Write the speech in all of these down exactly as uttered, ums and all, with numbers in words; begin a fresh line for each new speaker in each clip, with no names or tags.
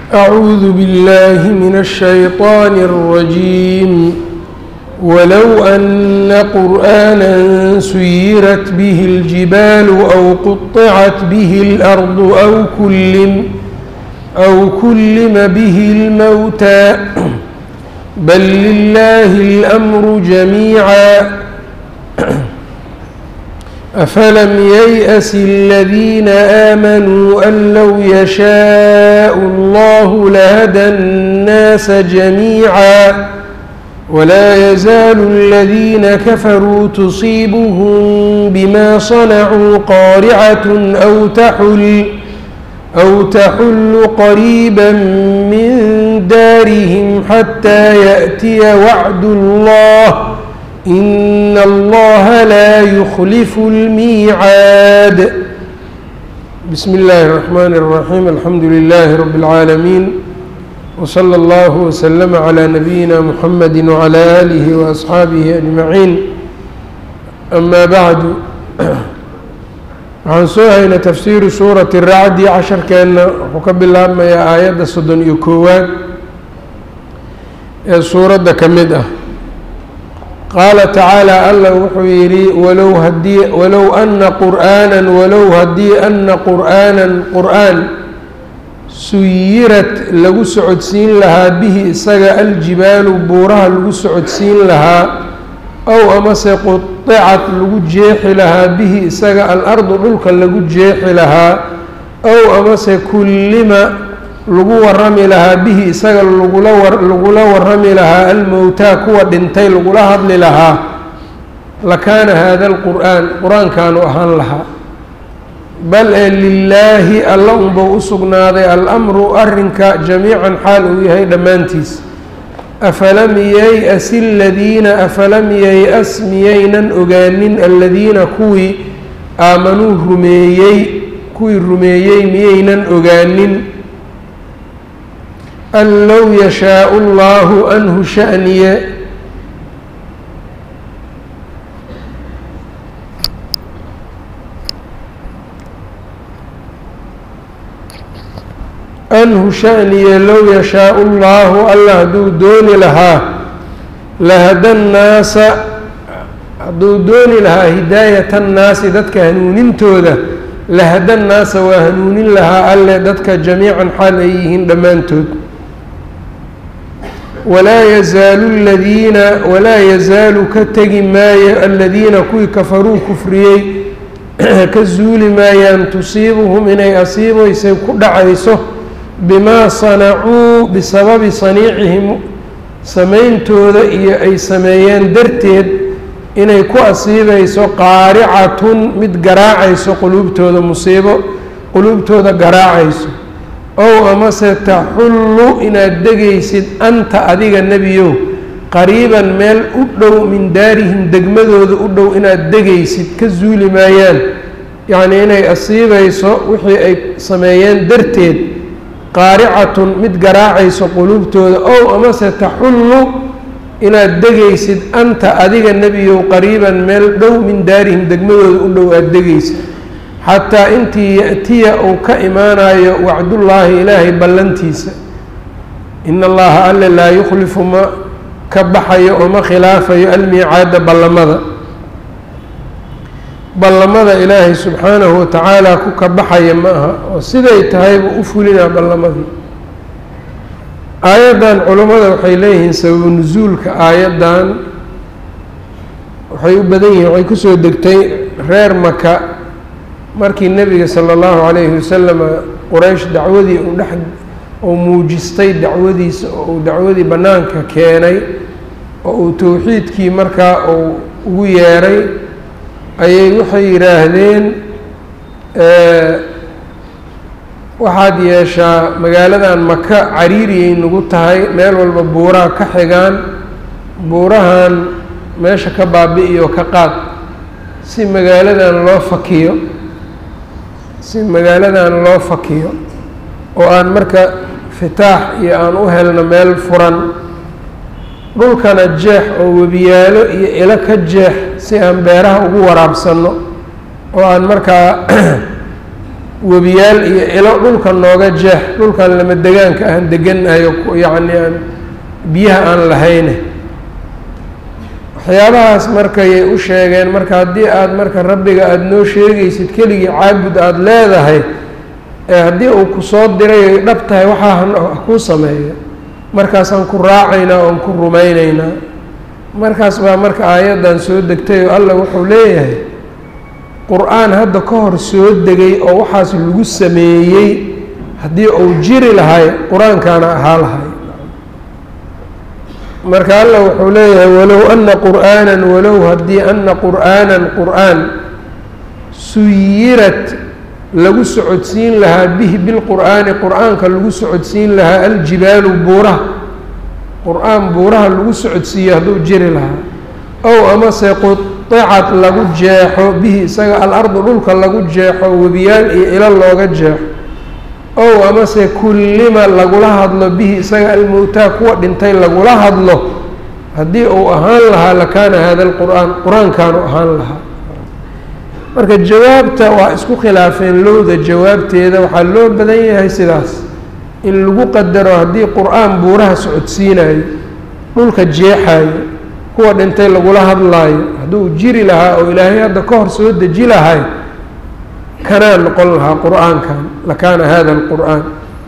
أعوذ بالله من الشيطان الرجيم ولو أن قرآنا سيرت به الجبال أو قطعت به الأرض أو كلم أو كلم به الموتى بل لله الأمر جميعا أفلم ييأس الذين آمنوا أن لو يشاء الله لهدى الناس جميعا ولا يزال الذين كفروا تصيبهم بما صنعوا قارعة أو تحل أو تحل قريبا من دارهم حتى يأتي وعد الله إن الله لا يخلف الميعاد. بسم الله الرحمن الرحيم. الحمد لله رب العالمين وصلى الله وسلم على نبينا محمد وعلى آله وأصحaabihi أجمعين. أما بعد, waxaan soo haynay tafsiiru suurati الracdi. casharkeenna wuxuu ka bilaabmayaa aayadda soddon iyo koowaad ee suuradda ka mid ah. qaala tacaalى alla wuxuu yidhi walow hadii walow ana qur'aana walow haddii ana qur'aanan qur'aan suyirat lagu socodsiin lahaa bihi isaga aljibaalu buuraha lagu socodsiin lahaa ow amase quطicat lagu jeexi lahaa bihi isaga alardu dhulka lagu jeexi lahaa ow amase kullima lagu warami lahaa bihi isaga lagula lagula warami lahaa almowtaa kuwa dhintay lagula hadli lahaa lakaana hada alqur'aan qur-aankaanu ahaan lahaa. bal ee lilaahi alla unbau u sugnaaday alamru arrinka jamiican xaal uu yahay dhammaantiis. afalam yay-as aladiina afalam yay-as miyaynan ogaanin aladiina kuwii aamanuu rumeeyey kuwii rumeeyey miyaynan ogaanin an low yashaau allahu anhu sha'niye anhu sha'niye low yashaau allahu alla hadduu dooni lahaa lahada nnaasa hadduu dooni lahaa hidaayata nnaasi dadka hanuunintooda lahada nnaasa waa hanuunin lahaa alle dadka jamiican xaal ay yihiin dhammaantood. walaa yazaalu ladiina walaa yazaalu ka tegi maayo aladiina kuwii kafaruu kufriyey ka zuuli maayaan tusiibuhum inay asiibaysay ku dhacayso bimaa sanacuu bisababi saniicihim samayntooda iyo ay sameeyeen darteed inay ku asiibayso qaaricatun mid garaacayso quluubtooda musiibo quluubtooda garaacayso ow amase taxullu inaad degaysid anta adiga nebiyow qariiban meel u dhow min daarihim degmadooda u dhow inaad degaysid ka zuuli maayaan yacnii inay asiibayso wixii ay sameeyeen darteed qaaricatun mid garaacayso quluubtooda ow amase taxullu inaad degaysid anta adiga nebiyow qariiban meel dhow min daarihim degmadooda u dhow aada degaysid xataa intii ya'tiya uu ka imaanayo wacdullaahi ilaahay ballantiisa. ina allaha alle laa yukhlifu ma ka baxayo oo ma khilaafayo almiicaada ballamada ballamada ilaahay subxaanahu watacaala ku ka baxaya ma aha oo siday tahaybu u fulinaa ballamadii. aayaddan culammada waxay leeyihiin sababu nusuulka aayaddan waxay u badan yihiin waxay kusoo degtay reer maka markii nebiga sala allahu calayhi wasalam quraysh dacwadii uu dhex uu muujistay dacwadiisa oo uu dacwadii bannaanka keenay oo uu towxiidkii markaa uu ugu yeeray ayay waxay yidhaahdeen waxaad yeeshaa magaaladan maka cariiriyay nagu tahay meel walba buuraha ka xigaan buurahan meesha ka baabi'iyo ka qaad si magaaladan loo fakiyo si magaaladan loo fakiyo oo aan marka fitaax iyo aan u helno meel furan dhulkana jeex oo webiyaalo iyo ilo ka jeex si aan beeraha ugu waraabsanno oo aan markaa webiyaal iyo ilo dhulka nooga jeex dhulkan lama degaanka aan deganayo yacni aan biyaha aan lahayne waxyaabahaas markayay u sheegeen marka haddii aada marka rabbiga aada noo sheegaysid keligii caabud aada leedahay ee haddii uu ku soo diray ay dhab tahay waxaa ha kuu sameeyo markaasaan ku raacaynaa oon ku rumaynaynaa markaas baa marka aayaddan soo degtay oo alla wuxuu leeyahay qur-aan hadda ka hor soo degay oo waxaas lagu sameeyey haddii uu jiri lahay qur-aankaana ahaa lahay marka alla wuxuu leeyahay walow ana qur'aanan walow haddii ana qur'aanan qur'aan suyirat lagu socodsiin lahaa bihi bilqur'aani qur'aanka lagu socodsiin lahaa aljibaalu buuraha qur-aan buuraha lagu socodsiiyo hadduu jiri lahaa ow amase quicad lagu jeexo bihi isaga alardu dhulka lagu jeexo webiyaal iyo ilo looga jeexo ow amase kullima lagula hadlo bihi isaga almowtaa kuwa dhintay lagula hadlo haddii uu ahaan lahaa lakaana hada alqur'aan qur-aankaanu ahaan lahaa marka jawaabta waa isku khilaafeen lowda jawaabteeda waxaa loo badan yahay sidaas in lagu qadaro haddii qur-aan buuraha socodsiinayo dhulka jeexayo kuwa dhintay lagula hadlaayo hadduu jiri lahaa oo ilaahay hadda ka hor soo deji lahay kanaa noqon lahaa qur-aankan lakaana hada alqur'aan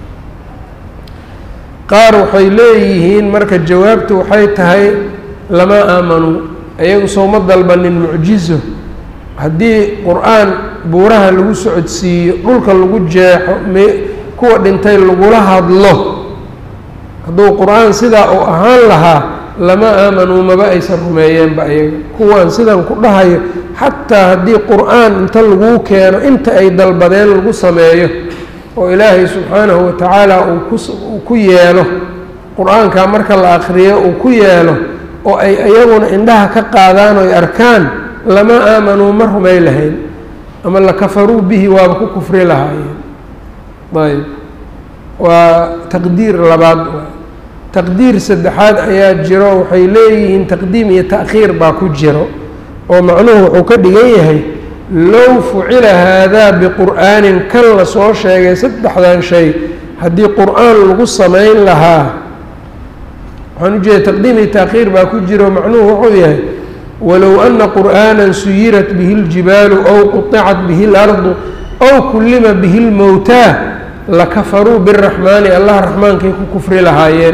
qaar waxay leeyihiin marka jawaabtu waxay tahay lama aamanuu iyagu sooma dalbanin mucjizo haddii qur-aan buuraha lagu socodsiiyo dhulka lagu jeexo me kuwa dhintay lagula hadlo hadduu qur-aan sidaa uu ahaan lahaa lama aamanuu maba aysan rumeeyeenba ayaga kuwaan sidan ku dhahayo xataa haddii qur-aan inta laguu keeno inta ay dalbadeen lagu sameeyo oo ilaahay subxaanahu watacaala uu ku uu ku yeelo qur-aankaa marka la akriyo uu ku yeelo oo ay iyaguna indhaha ka qaadaan oo ay arkaan lama aamanuu ma rumay lahayn ama lakafaruu bihi waaba ku kufri lahaayeen ayb waa taqdiir labaad taqdiir saddexaad ayaa jiro waxay leeyihiin taqdiim iyo ta'khiir baa ku jiro oo macnuhu wuxuu ka dhigan yahay low fucila haadaa biqur'aanin kan la soo sheegay saddexdan shay haddii qur-aan lagu samayn lahaa waxaan u jeeda taqdiim iyo ta'khiir baa ku jiro macnuhu wuxuu yahay walow ana qur'aanan suyirat bihi اljibaalu ow quطicat bihi اlardu ow kullima bihi اlmowtaa lakafaruu biraxmaani allah raxmaankay ku kufri lahaayeen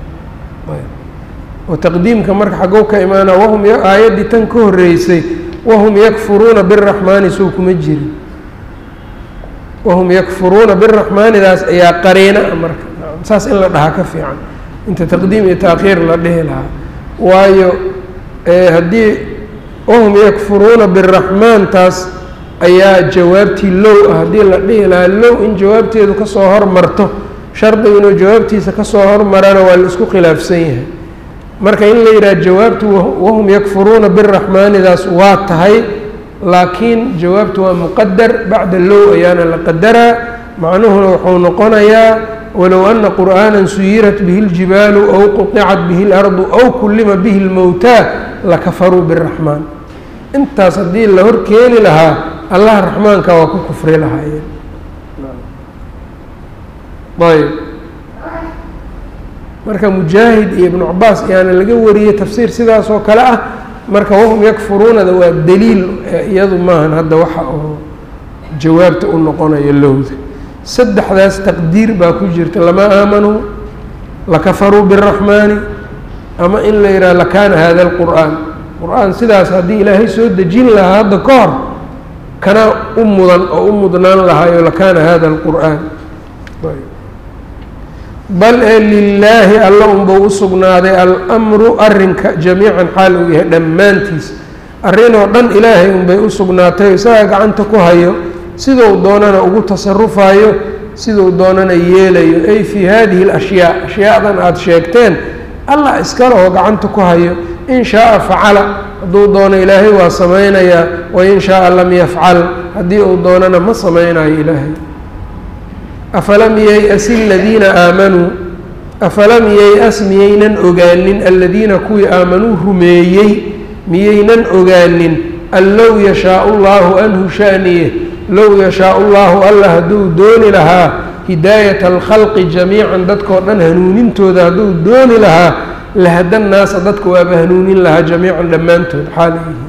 oo taqdiimka marka xagow ka imaana wahum aayaddii tan ka horreysay wahum yakfuruuna biraxmaani sow kuma jirin wahum yakfuruuna biraxmaanidaas ayaa qariina marka saas in la dhahaa ka fiican inta taqdiim iyo taakhiir la dhihi lahaa waayo haddii wahum yakfuruuna biraxmaan taas ayaa jawaabtii low ah haddii la dhihi lahaa low in jawaabteedu kasoo hormarto shardigu inuu jawaabtiisa kasoo hormarana waa la isku khilaafsan yahay marka in la yidhaha jawaabtu wahum yakfuruuna biraxmaanidaas waa tahay laakiin jawaabtu waa muqadar bacda low ayaana la qadaraa macnuhuna wuxuu noqonayaa walow ana qur'aanan suyirat bihi اljibaalu ow quطicat bihi اlardu ow kullima bihi اlmowtaa lakafaruu biraxmaan intaas haddii la hor keeni lahaa allah raxmaanka waa ku kufri lahaayeen ayb marka mujaahid iyo ibnu cabaas ayaana laga wariyey tafsiir sidaas oo kale ah marka wahum yakfuruunada waa daliil iyadu maahan hadda waxa oo jawaabta u noqonayo lowda saddexdaas taqdiir baa ku jirta lama aamanuu lakafaruu biraxmaani ama in la yidhaha lakaana hada alqur'aan qur-aan sidaas haddii ilaahay soo dejin lahaa hadda ka hor kana u mudan oo u mudnaan lahaayo lakaana hada alqur'aan bal ee lilaahi alla unbau u sugnaaday almru arrinka jamiican xaal uu yahay dhammaantiis arrinoo dhan ilaahay unbay u sugnaatay isagaa gacanta ku hayo siduu doonana ugu tasarufayo siduu doonana yeelayo ay fii hadihi alashyaa ashyaadan aada sheegteen allah iskale oo gacanta ku hayo in shaaa facala hadduu doono ilaahay waa samaynayaa wain shaaa lam yafcal haddii uu doonana ma samaynayo ilaahay afalam yay-as aladiina aamanuu afalam yay-as miyaynan ogaanin aladiina kuwii aamanuu rumeeyey miyaynan ogaanin an low yashaau llaahu anhu shaaniye low yashaau llahu alla hadduu dooni lahaa hidaayata alkhalqi jamiican dadkao dhan hanuunintooda hadduu dooni lahaa lahada nnaasa dadka waaba hanuunin lahaa jamiican dhammaantood xaaliyihi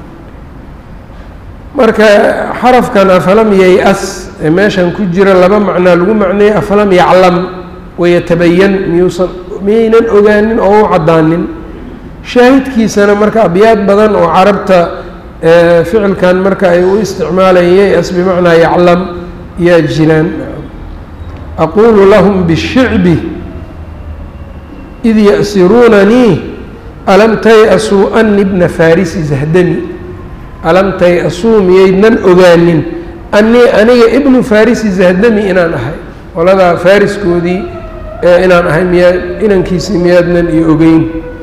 marka xarafkan afalam yay-as ee meeshan ku jira laba macnaa lagu macneeyey afalam yaclam wayatabayan miyuusan miyaynan ogaanin oo u caddaanin shaahidkiisana marka abyaad badan oo carabta ficilkan marka ay u isticmaalayeen yay-as bimacnaa yaclam yaa jiraan aqulu lahum bishicbi id ya'siruunanii alam tay-asuu ani bna farisi zahdani alam tay-asuu miyaydnan ogaanin anii aniga ibnu farisi zahdami inaan ahay qoladaa fariskoodii inaan ahay miyaa inankiisii miyaadnan iyo ogeyn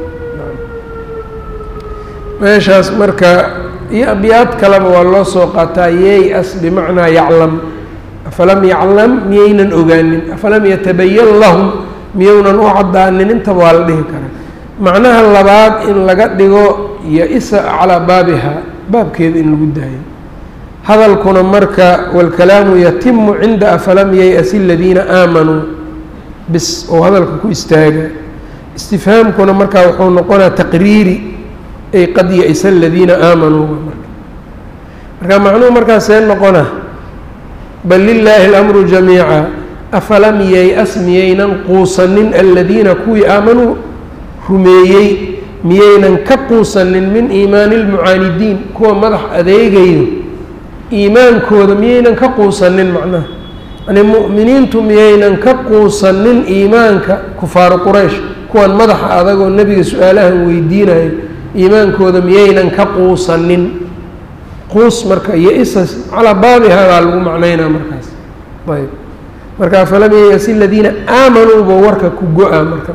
meeshaas marka iyo abyaad kaleba waa loo soo qaataa yay-as bimacnaa yaclam afalam yaclam miyaynan ogaanin afalam yatabayan lahum miyownan u caddaanin intaba waa la dhihi karaa macnaha labaad in laga dhigo ya-isa calaa baabiha baabkeeda in lagu daayo hadalkuna marka waalkalaamu yatimu cinda afalam yay-asi aladiina aamanuu bis oo hadalka ku istaaga istifhaamkuna markaa wuxuu noqonaa taqriiri ay qad ya-isa aladiina aamanuu marka marka macnuhu markaasee noqona bal lilaahi اlamru jamiica afalam yay-as miyaynan quusanin aladiina kuwii aamanuu rumeeyey miyaynan ka quusanin min iimaani اlmucaanidiin kuwa madax adeegayo iimaankooda miyaynan ka quusanin macnaha yani mu'miniintu miyaynan ka quusanin iimaanka kufaaru quraysh kuwan madaxa adagoo nebiga su-aalahan weydiinayo iimaankooda miyaynan ka quusanin quus marka iyo isas calaa baabihaa baa lagu macnaynaa markaas ayb marka afalam yay-asi aladiina aamanuuba warka ku go-a marka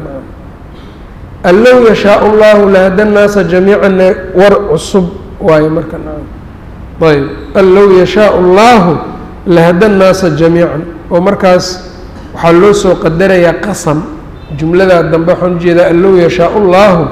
an low yashaau llahu lahada nnaasa jamiicanna war cusub waayo marka nacam ayb an low yashaau llahu lahada nnaasa jamiican oo markaas waxaa loo soo qadarayaa qasam jumladaa dambe waxaan ujeedaa an low yashaau llahu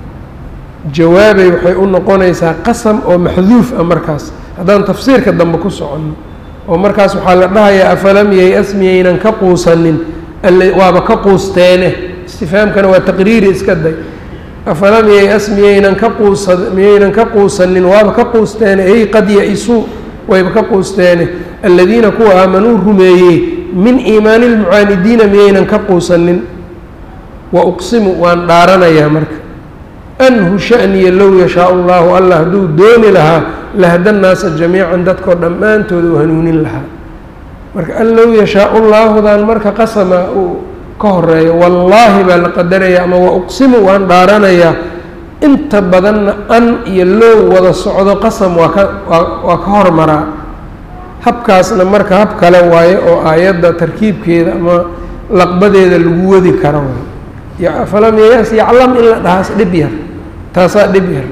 jawaabay waxay u noqonaysaa qasam oo maxduuf ah markaas haddaan tafsiirka dambe ku soconno oo markaas waxaa la dhahayaa afalam yay-as miyaynan ka quusanin waaba ka quusteene istifhaamkana waa taqriiri iska day afalam yay-as miyaynan ka quusa miyaynan ka quusanin waaba ka quusteene ey qad ya-isuu wayba ka quusteene aladiina kuwa aamanuu rumeeyey min iimaani lmucaanidiina miyaynan ka quusanin wa uqsimu waan dhaaranayaa marka anhu shaniya low yashaau llahu allah hadduu dooni lahaa lahada nnaasa jamiican dadkoo dhammaantooda u hanuunin lahaa marka an low yashaau llaahudan marka qasama uu ka horeeyo wallaahi baa la qadaraya ama wa uqsimu waan dhaaranayaa inta badanna an iyo low wada socdo qasam waa ka waa waa ka hormaraa habkaasna marka hab kale waaye oo aayadda tarkiibkeeda ama laqbadeeda lagu wadi karo falam yayas yaclam in la dhahaas dhib yar taasaa dhib yar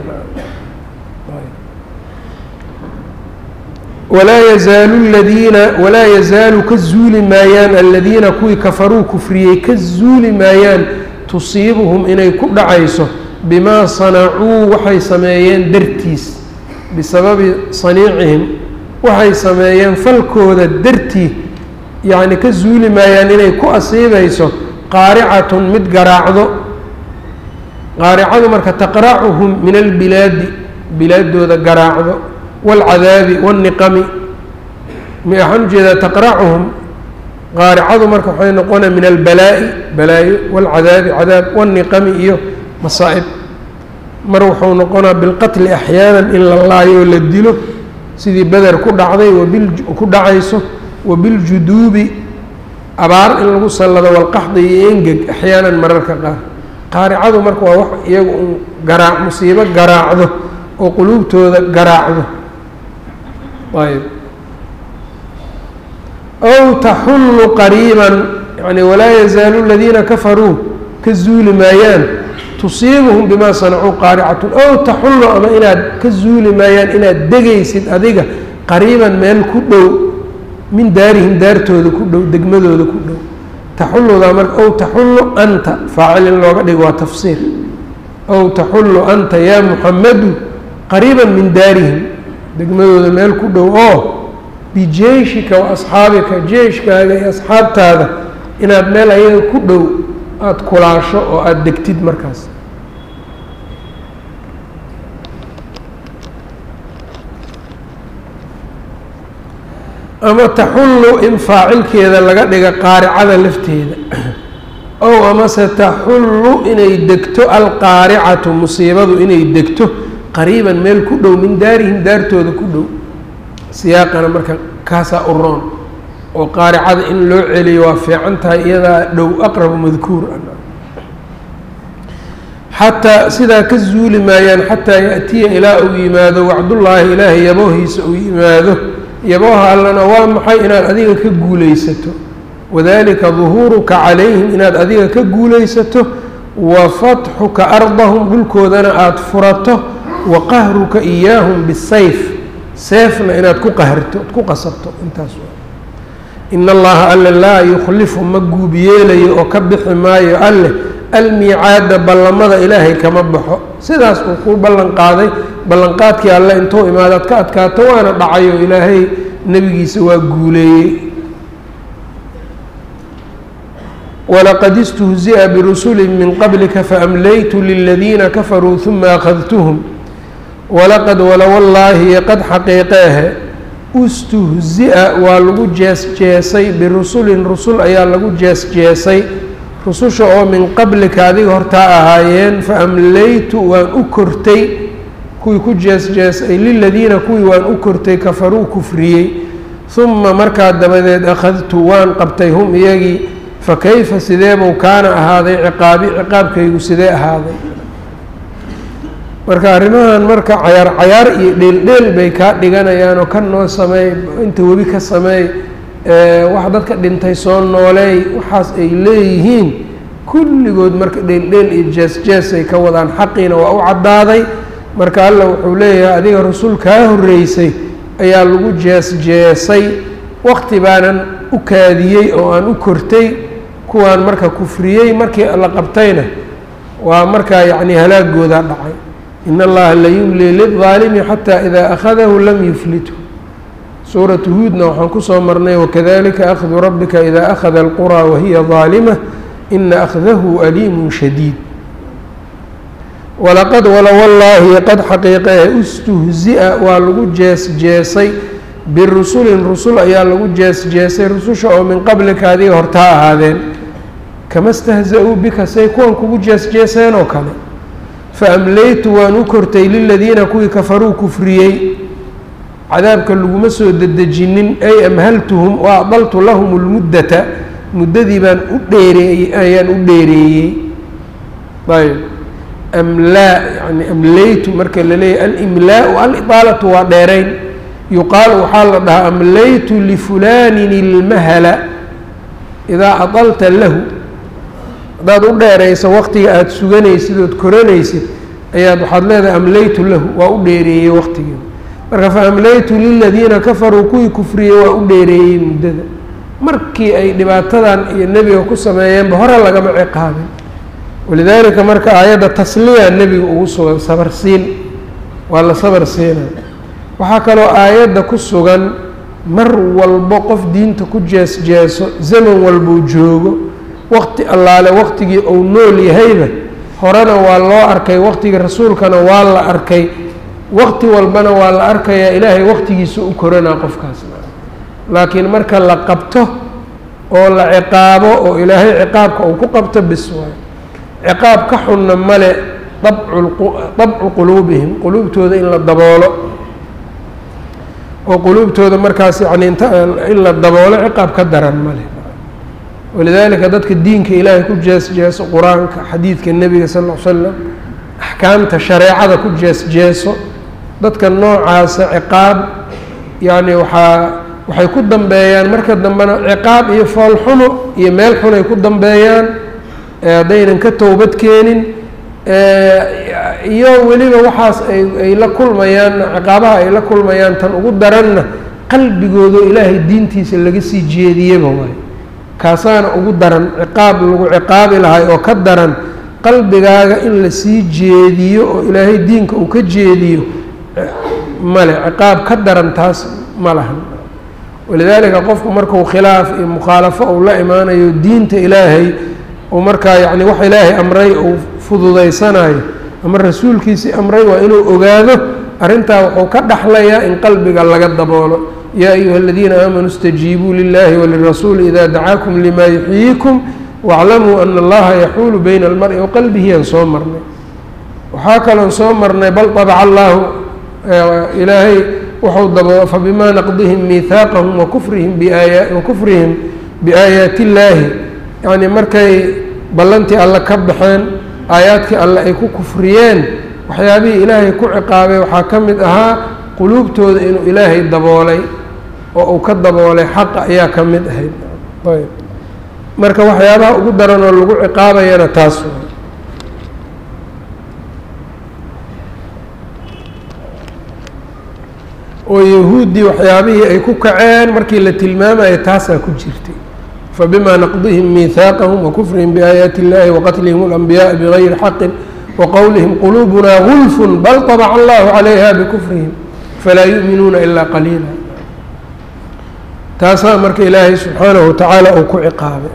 walaa yazaalu ladiina walaa yazaalu ka zuuli maayaan aladiina kuwii kafaruu kufriyey ka zuuli maayaan tusiibuhum inay ku dhacayso bimaa sanacuu waxay sameeyeen dartiis bisababi saniicihim waxay sameeyeen falkooda dartii yacni ka zuuli maayaan inay ku asiibayso qaaricatun mid garaacdo qaaricadu marka taqracuhum min albilaadi bilaadooda garaacdo waalcadaabi waاlniqami waxaan ujeedaa taqracuhum qaaricadu marka waxay noqonaa min albalaa'i balaayo waalcadaabi cadaab waاlniqami iyo masaa'ib mar wuxuu noqonaa bilqatli axyaanan in la laayo oo la dilo sidii beder ku dhacday wabil ku dhacayso wabiljuduubi abaar in lagu sallado walqaxdi iyo engeg axyaanan mararka qaar qaaricadu marka waa wax iyagu un garaac musiibo garaacdo oo quluubtooda garaacdo ayb ow taxullu qariiban yani walaa yazaalu aladiina kafaruu ka zuuli maayaan tusiibuhum bimaa sanacuu qaaricatun ow taxullu ama inaad ka zuuli maayaan inaad degaysid adiga qariiban meel ku dhow min daarihim daartooda ku dhow degmadooda ku dhow taxulludaa marka ow taxullu anta faacil in looga dhigo waa tafsiir ow taxullu anta yaa muxamadu qariiban min daarihim degmadooda meel ku dhow oo bijeyshika wa asxaabika jeyshkaaga iyo asxaabtaada inaad meel ayaga ku dhow aada kulaasho oo aada degtid markaas ama taxullu in faacilkeeda laga dhiga qaaricada lafteeda ow amase taxullu inay degto alqaaricatu musiibadu inay degto qariiban meel ku dhow min daarihim daartooda ku dhow siyaaqana marka kaasaa u roon oo qaaricada in loo celiyo waa fiican tahay iyadaa dhow aqrabu madkuur xataa sidaa ka zuuli maayaan xataa yaأtiya ilaa uu yimaado wacdullaahi ilaahay yaboohiisa uu yimaado yabooha allana waa maxay inaad adiga ka guulaysato wadalika duhuuruka calayhim inaad adiga ka guulaysato wa fatxuka ardahum dhulkoodana aada furato wa qahruka iyaahum bisayf seefna inaad ku qaharto ad ku qasabto intaas in allaha alle laa yukhlifu ma guub yeelayo oo ka bixi maayo alleh almiicaada ballamada ilaahay kama baxo sidaas uu ku ballan qaaday ballanqaadkii alle intuu imaadaad ka adkaato waana dhacayo ilaahay nebigiisa waa guuleeyey walaqad istuhzi'a birusuli min qablika faamlaytu liladiina kafaruu huma akhadtuhum walaqad walawallaahi qad xaqiiqeehe istuhzi'a waa lagu jees-jeesay birusulin rusul ayaa lagu jees-jeesay rususha oo min qablika adiga hortaa ahaayeen faamlaytu waan u kortay kuwii ku jees-jeesay liladiina kuwii waan u kortay kafaruu kufriyey huma markaa dabadeed akhadtu waan qabtay hum iyagii fakayfa sideebuu kaana ahaaday ciqaabi ciqaabkaygu sidee ahaaday marka arrimahan marka cayaar cayaar iyo dheeldheel bay kaa dhiganayaan oo ka noo sameey inta webi ka sameey wax dadka dhintay soo nooleey waxaas ay leeyihiin kulligood marka dheeldheel iyo jees-jees ay ka wadaan xaqiina waa u caddaaday marka alla wuxuu leeyahay adiga rasul kaa horreysay ayaa lagu jees-jeesay waqti baanan u kaadiyey oo aan u kortay kuwaan marka kufriyey markii la qabtayna waa markaa yacni halaagoodaa dhacay in allaha la yumli lildaalimi xataa idaa akhadahu lam yuflithu suuratu huudna waxaan kusoo marnay wakadalika akhdu rabbika idaa akhada alquraa wahiya daalima ina akhdahu aliimun shadiid walaqad walawallaahi qad xaqiiqehe istuhzi'a waa lagu jees-jeesay birusulin rusul ayaa lagu jees-jeesay rususha oo min qablika adiga hortaa ahaadeen kama stahza-uu bika say kuwan kugu jees-jeeseen oo kale faamlaytu waan u kortay liladiina kuwii kafaruu kufriyey cadaabka laguma soo dedejinin ay amhaltuhum wa adaltu lahum lmuddata muddadii baan u dheereeyey ayaan u dheereeyey ayb amlaa yani amlaytu marka la leeyahy alimlaau alidaalatu waa dheerayn yuqaalu waxaa la dhahaa amlaytu lifulanin ilmahala idaa adalta lahu haddaad u dheerayso waqtiga aada suganaysid ood koranaysid ayaad waxaad leedahay amlaytu lahu waa u dheereeyey waqtigii marka fa amlaytu liladiina kafaruu kuwii kufriyey waa u dheereeyey muddada markii ay dhibaatadan iyo nebiga ku sameeyeenba hore lagama ciqaabin walidaalika marka aayadda tasliya nebiga ugu sugan sabarsiin waa la sabar siina waxaa kaloo aayadda ku sugan mar walbo qof diinta ku jees-jeeso zaman walbuu joogo waqti allaale waqtigii uu nool yahayba horena waa loo arkay waqtigii rasuulkana waa la arkay waqti walbana waa la arkayaa ilaahay waqtigiisa u koranaa qofkaasna laakiin marka la qabto oo la ciqaabo oo ilaahay ciqaabka uu ku qabto bis waayo ciqaab ka xunna male dabcu dabcu quluubihim quluubtooda in la daboolo oo quluubtooda markaas yani inta in la daboolo ciqaab ka daran male walidaalika dadka diinka ilaahay ku jees-jeeso qur-aanka xadiidka nebiga sal ll ly slam axkaamta shareecada ku jees-jeeso dadka noocaasa ciqaab yacni waxaa waxay ku dambeeyaan marka dambena ciqaab iyo foolxumo iyo meel xunay ku dambeeyaan haddaynan ka towbad keenin iyo weliba waxaas ay ay la kulmayaan ciqaabaha ay la kulmayaan tan ugu daranna qalbigooda ilaahay diintiisa laga sii jeediyeba waayo kaasaana ugu daran ciqaab lagu ciqaabi lahay oo ka daran qalbigaaga in la sii jeediyo oo ilaahay diinka uu ka jeediyo male ciqaab ka daran taas ma lahan walidaalika qofku markuu khilaaf iyo mukhaalafo uu la imaanayo diinta ilaahay uu markaa yacni wax ilaahay amray uu fududaysanayo ama rasuulkiisii amray waa inuu ogaado arrintaa wuxuu ka dhaxlayaa in qalbiga laga daboolo yaa ayuha aladiina aamanuu istajiibuu lilahi walirasuuli idaa dacaakum limaa yuxyiikum waaclamuu ana allaha yaxuulu bayna almari wa qalbihi aan soo marnay waxaa kaloon soo marnay bal tabaca allaahu ilaahay wuxuu dabo fabimaa naqdihim miihaaqahum wakufrihim biaaya wakufrihim biaayaati illaahi yacni markay ballantii alle ka baxeen aayaadkii alle ay ku kufriyeen waxyaabihii ilaahay ku ciqaabay waxaa ka mid ahaa quluubtooda inuu ilaahay daboolay oo uu ka daboolay xaqa ayaa ka mid ahayd ayb marka waxyaabaha ugu daran oo lagu ciqaabayana taas oo yahuuddii waxyaabihii ay ku kaceen markii la tilmaamayo taasaa ku jirtay fabimaa naqdihim miihaaqahum wakufrihim biaayaati illahi waqatlihim alanbiyaaa bigayri xaqin waqowlihim quluubunaa gulfun bal tabaca allahu calayha bikufrihim falaa yu'minuuna ilaa qaliila taasaa marka ilaahay subxaanahu watacaala uu ku ciqaabay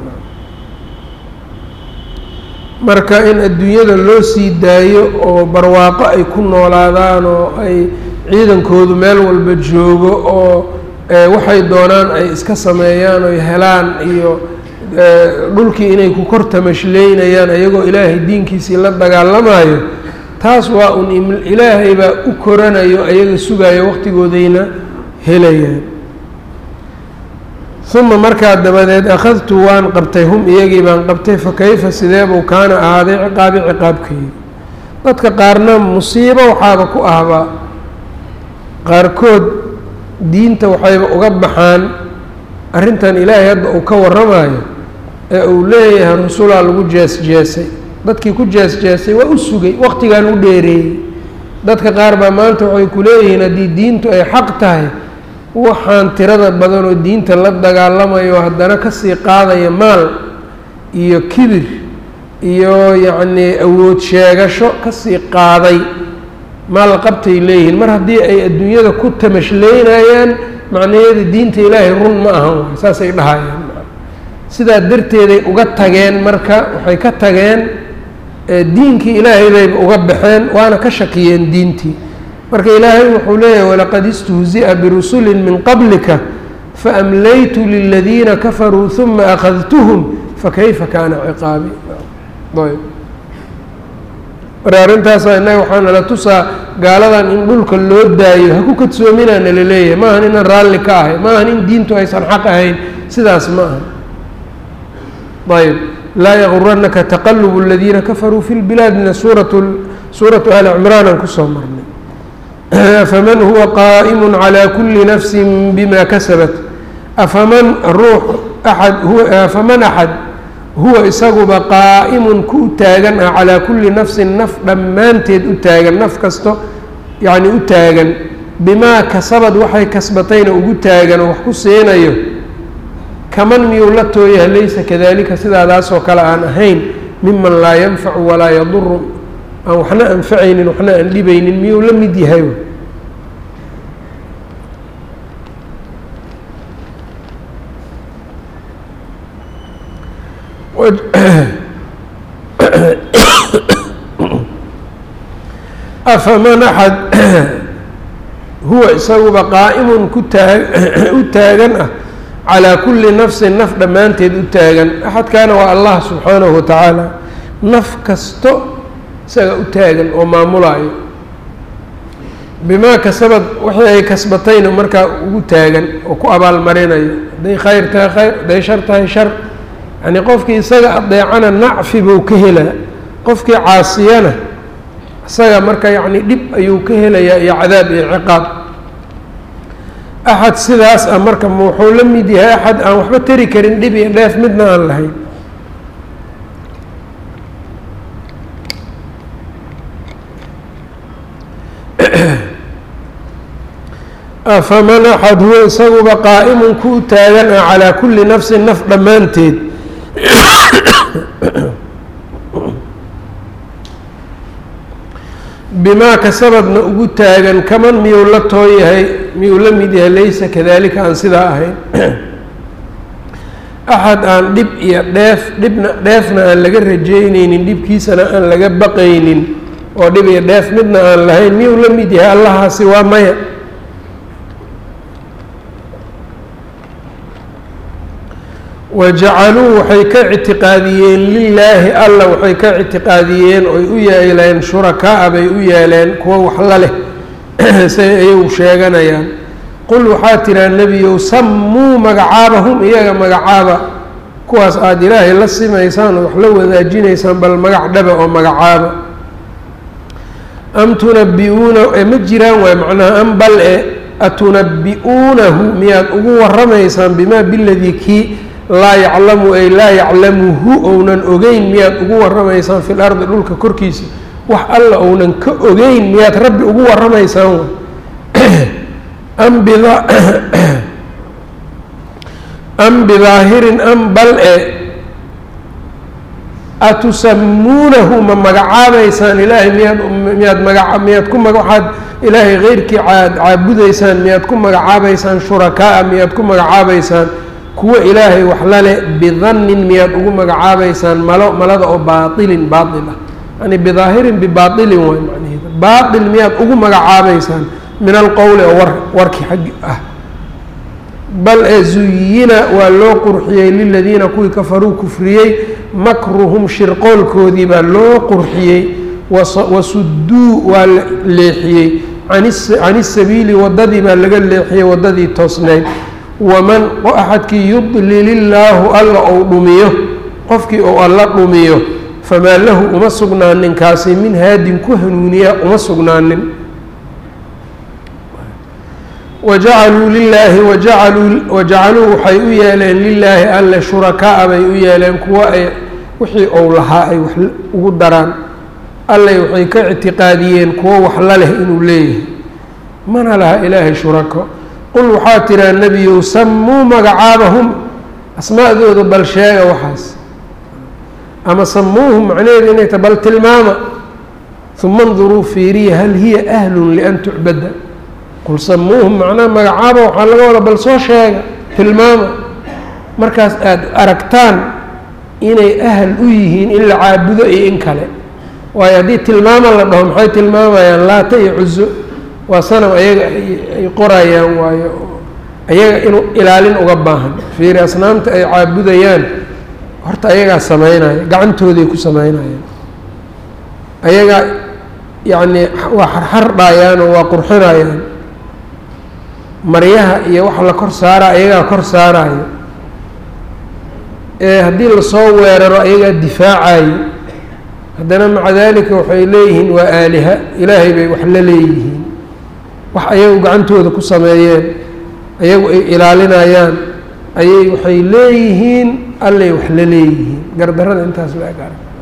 marka in adduunyada loo sii daayo oo barwaaqo ay ku noolaadaan oo ay ciidankoodu meel walba joogo oo waxay doonaan ay iska sameeyaan oy helaan iyo dhulkii inay ku kor tamashleynayaan iyagoo ilaahay diinkiisii la dagaalamayo taas waa un ilaahay baa u koranayo ayaga sugayo waqtigoodayna helayaan uma markaa dabadeed akhadtu waan qabtay hum iyagii baan qabtay fa kayfa sidee buu kaana ahaaday ciqaabi ciqaabkayga dadka qaarna musiibo waxaaba ku ahba qaarkood diinta waxayba uga baxaan arrintan ilaahay hadda uu ka warramayo ee uu leeyahay rasulaa lagu jees-jeesay dadkii ku jees-jeesay waa u sugay waqtigaan u dheereeyey dadka qaar baa maanta waxay ku leeyihiin haddii diintu ay xaq tahay waxaan tirada badan oo diinta la dagaalamayo haddana kasii qaadaya maal iyo kibir iyo yacnii awood sheegasho kasii qaaday maal qabtay leeyihiin mar haddii ay adduunyada ku tamashleynayaan macnaheeda diinta ilaahay run ma ahan waay saasay dhahayaan sidaa darteeday uga tageen marka waxay ka tageen diinkii ilaahay bayba uga baxeen waana ka shakiyeen diintii marka ilaahay wuxuu leeyahay walaqad istuhzi'a birusulin min qablika faamlaytu liladiina kafaruu huma akhadtuhum fakayfa kaana ciqaabi ayb marka arrintaasa innaga waxaa nala tusaa gaaladan in dhulka loo daayo ha ku kadsoominaa nala leeyahay ma ahan inaan raalli ka ahay ma ahan in diintu aysan xaq ahayn sidaas ma aha ayb laa yaguranaka taqalubu aladiina kafaruu fi lbilaadna suuratu suuratu ali cimraan aan kusoo marnay afaman huwa qaa'imu calaa kulli nafsin bima kasabat afaman ruux axad huwa afaman axad huwa isaguba qaa'imun ku u taagan ah calaa kulli nafsin naf dhammaanteed u taagan naf kasto yacni u taagan bimaa kasabad waxay kasbatayna ugu taagan oo wax ku siinayo kaman miyuu la tooyaha laysa kadalika sidaadaasoo kale aan ahayn miman laa yanfacu walaa yaduru aan waxna anfacaynin waxna aan dhibaynin miyuu la mid yahay afaman axad huwa isaguba qaa'imun ku taag u taagan ah calaa kulli nafsin naf dhammaanteed u taagan axadkaana waa allah subxaanahu watacaala naf kasto isaga u taagan oo maamulaayo bimaa kasabad wixii ay kasbatayna markaa ugu taagan oo ku abaalmarinayo hadday khayr tahay khayr hadday shar tahay shar yacnii qofkii isaga adeecana nacfi buu ka helaa qofkii caasiyana isaga marka yacni dhib ayuu ka helayaa iyo cadaab iyo ciqaab axad sidaas ah marka wuxuu la mid yahay axad aan waxba tari karin dhib iyo dheef midna aan lahayn afaman axad huwa isaguba qaa'imun ku u taagan ah calaa kulli nafsin naf dhammaanteed bimaa kasabadna ugu taagan kaman miyuu la too yahay miyuu la mid yahay laysa kadalika aan sidaa ahayn axad aan dhib iyo dheef dhibna dheefna aan laga rajaynaynin dhibkiisana aan laga baqaynin oo dhib iyo dheef midna aan lahayn miyuu la mid yahay allahaasi waa maya wajacaluu waxay ka ictiqaadiyeen lilaahi alla waxay ka ictiqaadiyeen oy u yeeleen shurakaa bay u yeeleen kuwa waxla leh say ayagu sheeganayaan qul waxaa tiraa nebiyow sammuu magacaabahum iyaga magacaaba kuwaas aada ilaahay la simaysaan oo wax la wadaajinaysaan bal magac dhaba oo magacaaba am tunabbi'uuna ee ma jiraan waay macnaha am bal e atunabbi'uunahu miyaad ugu warramaysaan bimaa biladii kii laa yaclamu ay laa yaclamuhu ounan ogeyn miyaad ugu warramaysaan fi lardi dhulka korkiisa wax alla ounan ka ogeyn miyaad rabbi ugu warramaysaan am bida am bidaahirin am bal e atusamuunahu ma magacaabaysaan ilaahay miyaad miyaad maga miyaad ku maga waxaad ilaahay keyrkii caad caabudaysaan miyaad ku magacaabaysaan shurakaa miyaad ku magacaabaysaan kuwa ilaahay wax lale bidannin miyaad ugu magacaabaysaan malo malada oo baailin baail ah yani bidaahirin bibaailin waay macnaheeda baail miyaad ugu magacaabaysaan min alqowli oo war warkii xaggi ah bal ee zuyina waa loo qurxiyey liladiina kuwii kafaruu kufriyey makruhum shirqoolkoodii baa loo qurxiyey wasuduu waa la leexiyey can isabiili waddadii baa laga leexiyey waddadii toosnayd waman axadkii yudlil illaahu alla ou dhumiyo qofkii ou alla dhumiyo famaa lahu uma sugnaanin kaasi min haadin ku hanuuniya uma sugnaanin wajacaluu lilaahi wajacaluu wajacaluu waxay u yeeleen lilaahi alle shurakaa bay u yeeleen kuwa ay wixii ou lahaa ay wax ugu daraan allay waxay ka ictiqaadiyeen kuwo wax la leh inuu leeyahay mana laha ilaahay shurako qul waxaa tiraa nebiyow sammuu magacaabahum asmaa'dooda bal sheega waxaas ama samuuhum macnaheedu inay ta bal tilmaama uma nduruu fiiriya hal hiya ahlun lian tucbada qul samuuhum macnaha magacaaba waxaa laga wada bal soo sheega tilmaama markaas aada aragtaan inay ahal u yihiin in la caabudo iyo in kale waayo haddii tilmaama la dhaho maxay tilmaamayaan laata iyo cuzo waa sanam ayaga ay qorayaan waayo ayaga inuu ilaalin uga baahan fiiri asnaamta ay caabudayaan horta ayagaa sameynaya gacantooday ku sameynayaan ayagaa yacni waa xarxardhayaan oo waa qurxinayaan maryaha iyo wax la kor saara ayagaa kor saarayo ee haddii lasoo weeraro ayagaa difaacayo haddana maca daalika waxay leeyihiin waa aaliha ilaahay bay wax la leeyihiin wax ayagu gacantooda ku sameeyeen ayagu ay ilaalinayaan ayay waxay leeyihiin allay wax la leeyihiin gardarada intaas la eg arag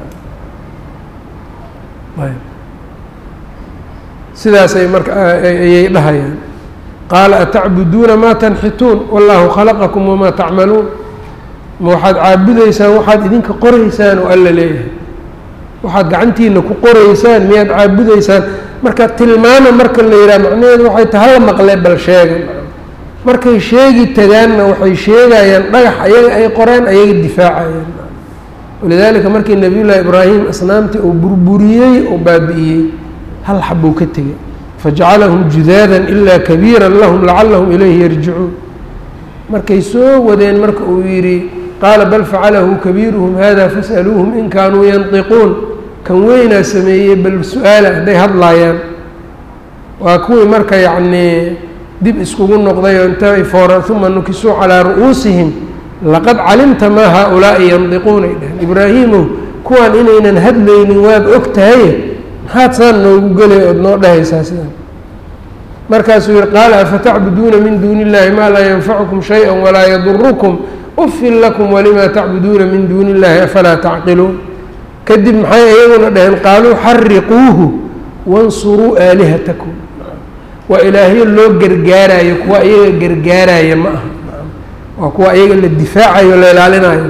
sidaasay marka ayay dhahayaan qaala atacbuduuna maa tanxituun wallaahu khalaqakum wamaa tacmaluun ma waxaad caabudaysaan waxaad idinka qoraysaan oo alla leeyahay waxaad gacantiina ku qoraysaan miyaad caabudaysaan marka tilmaama marka la yidhaha macnaheedu waxay tahay hala maqle bal sheegan markay sheegi tagaanna waxay sheegayaan dhagax ayaga ay qoreen ayaga difaacayaan walidaalika markii nabiyullaahi ibraahim asnaamtii uu burburiyey oo baabi'iyey hal xabbuu ka tegey fajacalahum judaadan ilaa kabiiran lahum lacallahum ilayhi yarjicuun markay soo wadeen marka uu yidhi qaala bal facalahu kabiiruhum hada fas'aluuhum in kaanuu yantiquun kan weynaa sameeyey bal su-aala hadday hadlaayaan waa kuwii marka yacnii dib iskugu noqday oo inta ay fooraan uma nukisuu calaa ru'uusihim laqad calimta maa haa-ulaa'i yandiquun ay dhaheen ibraahiimow kuwaan inaynan hadlaynin waad og tahaye maxaad saan noogu gelay ood noo dhahaysaa sidaan markaasuu yihi qaala afatacbuduuna min duuni illahi maa laa yanfacukum shayئa walaa yadurukum ufin lakum walimaa tacbuduuna min duuni illahi afalaa tacqiluun kadib maxay iyaguna dhaheen qaaluu xariquuhu wansuruu aalihatakum waa ilaahyo loo gargaarayo kuwa iyaga gargaaraya ma aha waa kuwa iyaga la difaacayo la ilaalinayo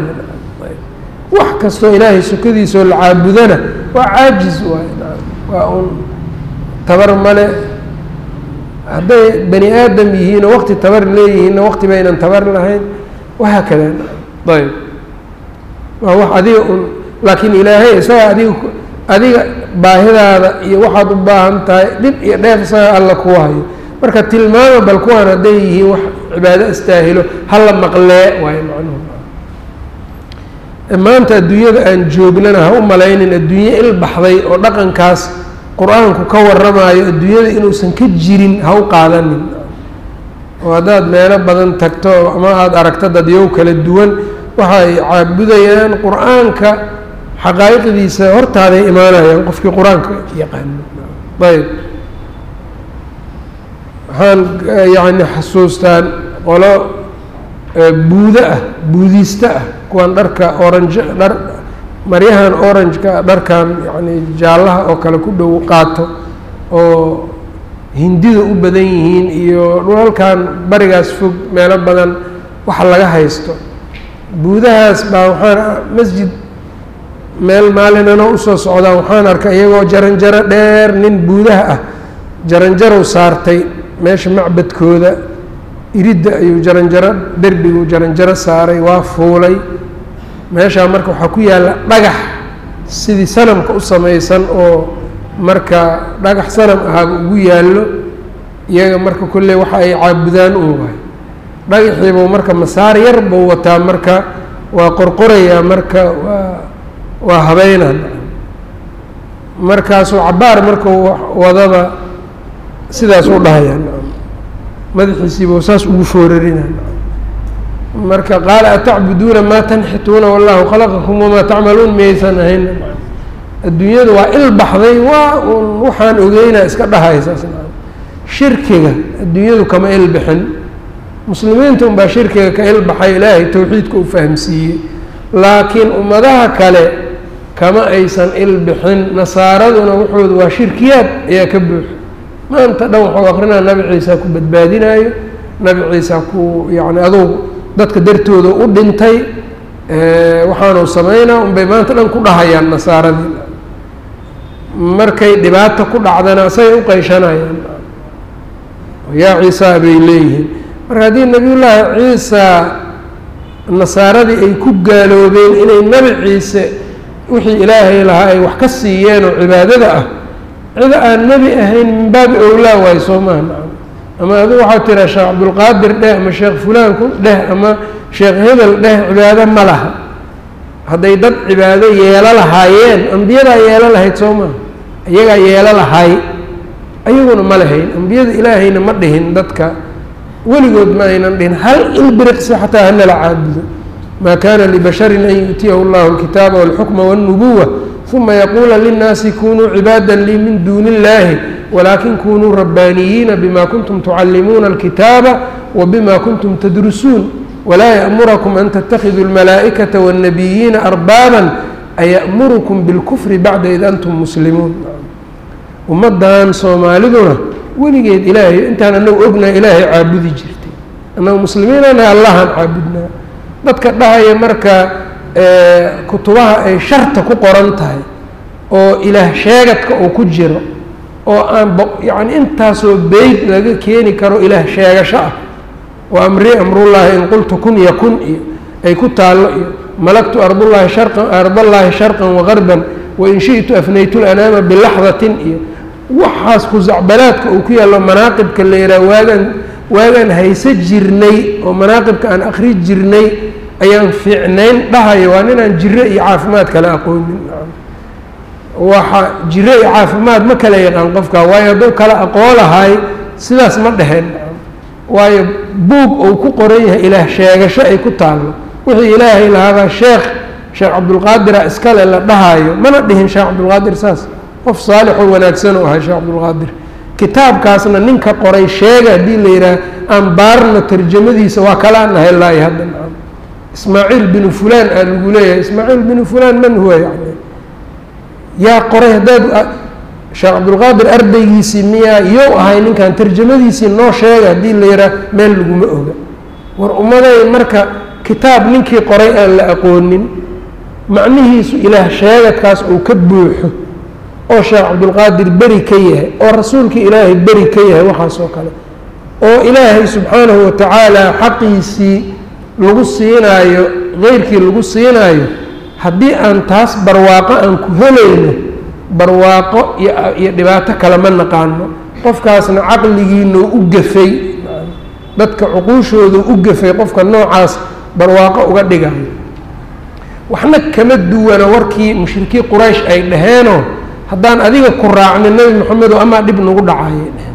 wax kastoo ilaahay sukadiisoo la caabudana waa caajiz waay waa un tabar male hadday bani aadam yihiinoo waqti tabar leeyihiinna waqti baynan tabar lahayn wahaa kada ayb waa wax adiga un laakiin ilaahay isaga adiga adiga baahidaada iyo waxaad u baahan tahay dhib iyo dheef isaga alla kuwa hayo marka tilmaama bal kuwaan hadday yihiin wax cibaado astaahilo hala maqlee waayo macnuhu maanta adduunyada aan joognana ha u malaynin adduunye il baxday oo dhaqankaas qur-aanku ka warramaayo adduunyada inuusan ka jirin ha u qaadanin oo haddaad meelo badan tagto ama aada aragto dadyow kala duwan waxa ay caabudayaan qur-aanka xaqaa'iqdiisa hortaaday imaanayaan qofkii qur-aanka yaqaano ayb waxaan yacni xasuustaan qolo buudo ah buudiista ah kuwan dharka orange dhar maryahan orangeka dharkan yacni jaallaha oo kale ku dhow qaato oo hindida u badan yihiin iyo dhulalkan barigaas fog meelo badan waxa laga haysto buudahaas baa waxaan masjid meel maalinana usoo socdaa waxaan arkay iyagoo jaranjaro dheer nin buudaha ah jaranjarow saartay meesha macbadkooda iridda ayuu jaranjaro derbigu jaranjaro saaray waa fuulay meeshaa marka waxaa ku yaalla dhagax sidii sanamka u samaysan oo marka dhagax sanam ahaaba ugu yaallo iyaga marka kolley waxa ay caabudaan un waay dhagaxiibuu marka masaar yar buu wataa marka waa qorqorayaa marka waa waa habeynaan markaasuu cabbaar markuu wadaba sidaas u dhahayaa madaxiisiibuu saas ugu foorarina marka qaala atacbuduuna maa tanxituuna wallahu khalaqakum wamaa tacmaluun miyaysan ahayn adduunyadu waa il baxday waa un waxaan ogeynaa iska dhahaysaas shirkiga adduunyadu kama il bixin muslimiinta unbaa shirkiga ka il baxay ilaahay towxiidka u fahamsiiyey laakiin ummadaha kale kama aysan il bixin nasaaraduna wuxooda waa shirkiyaad ayaa ka buuxa maanta dhan waxuu akrinaa nabi ciisa ku badbaadinaayo nabi ciisa ku yacni adugu dadka dartooda u dhintay waxaanu sameynaa unbay maanta dhan ku dhahayaan nasaaradii markay dhibaata ku dhacdana asagay u qayshanayaan yaa ciisa bay leeyihiin marka haddii nabiyullaahi ciisa nasaaradii ay ku gaaloobeen inay nabi ciise wixii ilaahay lahaa ay wax ka siiyeen oo cibaadada ah cida aan nebi ahayn min baabi owlaa waayo soo maha nacam ama adigu waxaa tiraa sheekh cabdulqaadir dheh ama sheekh fulaanku dheh ama sheekh hebel dheh cibaado ma laha hadday dad cibaado yeelo lahaayeen ambiyadaa yeelo lahayd soo maha iyagaa yeelo lahaay ayaguna ma lahayn ambiyada ilaahayna ma dhihin dadka weligood ma aynan dhihin hal ilbiriqsi xataa hanala caabudo maa kaana libasharin an yu'tiyahu allahu alkitaaba walxukma walnubuwa uma yaquula linnaasi kunuu cibaada lii min duuni illahi walaakin kunuu rabbaaniyiina bima kuntum tucallimuuna alkitaaba wabima kuntum tadrusuun walaa ya'murakum an tattakhiduu almalaa'ikata waannabiyiina arbaaban aya'murukum bilkufri bacda id antum muslimuun ummaddan soomaaliduna weligeed ilaahay intaan anagu ognaa ilaahay caabudi jirtay annagu muslimiinana allahan caabudnaa dadka dhahaya marka kutubaha ay sharta ku qoran tahay oo ilaah sheegadka uu ku jiro oo aan yacni intaasoo beyd laga keeni karo ilaah sheegasho ah wa amri amrullaahi in qultu kun yakun iyo ay ku taallo iyo malaktu ardullaahi sharqan ardallaahi sharqan wagarban wain shi'tu afnaytu lanaama bilaxdatin iyo waxaas khusacbalaadka uu ku yaallo manaaqibka la yidhaha waagaan waagaan hayse jirnay oo manaaqibka aan akri jirnay ayaan fiicnayn dhahayo waa ninaan jiro iyo caafimaad kala aqoonin waxa jiro iyo caafimaad ma kala yaqaan qofka waayo hadduu kala aqoon lahay sidaas ma dheheen waayo buug uu ku qoran yahay ilaah sheegasho ay ku taallo wixii ilaahay lahaabaa sheekh sheekh cabdulqaadira iskale la dhahayo mana dhihin sheekh cabdulqaadir saas qof saalixoo wanaagsan u ahay sheekh cabdulqaadir kitaabkaasna ninka qoray sheega haddii la yidhaah aan baarna tarjamadiisa waa kalaan nahay laahi hadda ismaaciil binu fulaan aa lagu leeyahay ismaaciil binu fulaan man huwa yani yaa qoray haddaad sheekh cabdulqaadir ardaygiisii miyaa yow ahay ninkan tarjamadiisii noo sheega haddii la yidhaah meel laguma oga war ummaday marka kitaab ninkii qoray aan la aqoonin macnihiisu ilaah sheegadkaas uu ka buuxo oo sheekh cabdulqaadir beri ka yahay oo rasuulkii ilaahay beri ka yahay waxaas oo kale oo ilaahay subxaanahu watacaala xaqiisii lagu siinaayo keyrkii lagu siinaayo haddii aan taas barwaaqo aan ku helayno barwaaqo iyo dhibaato kale ma naqaano qofkaasna caqligiina u gafay dadka cuquushooda u gafay qofka noocaas barwaaqo uga dhigayo waxna kama duwana warkii mushrikiin quraysh ay dhaheenoo haddaan adiga ku raacno nebi moxamed oo amaa dhib nagu dhacayay dheheen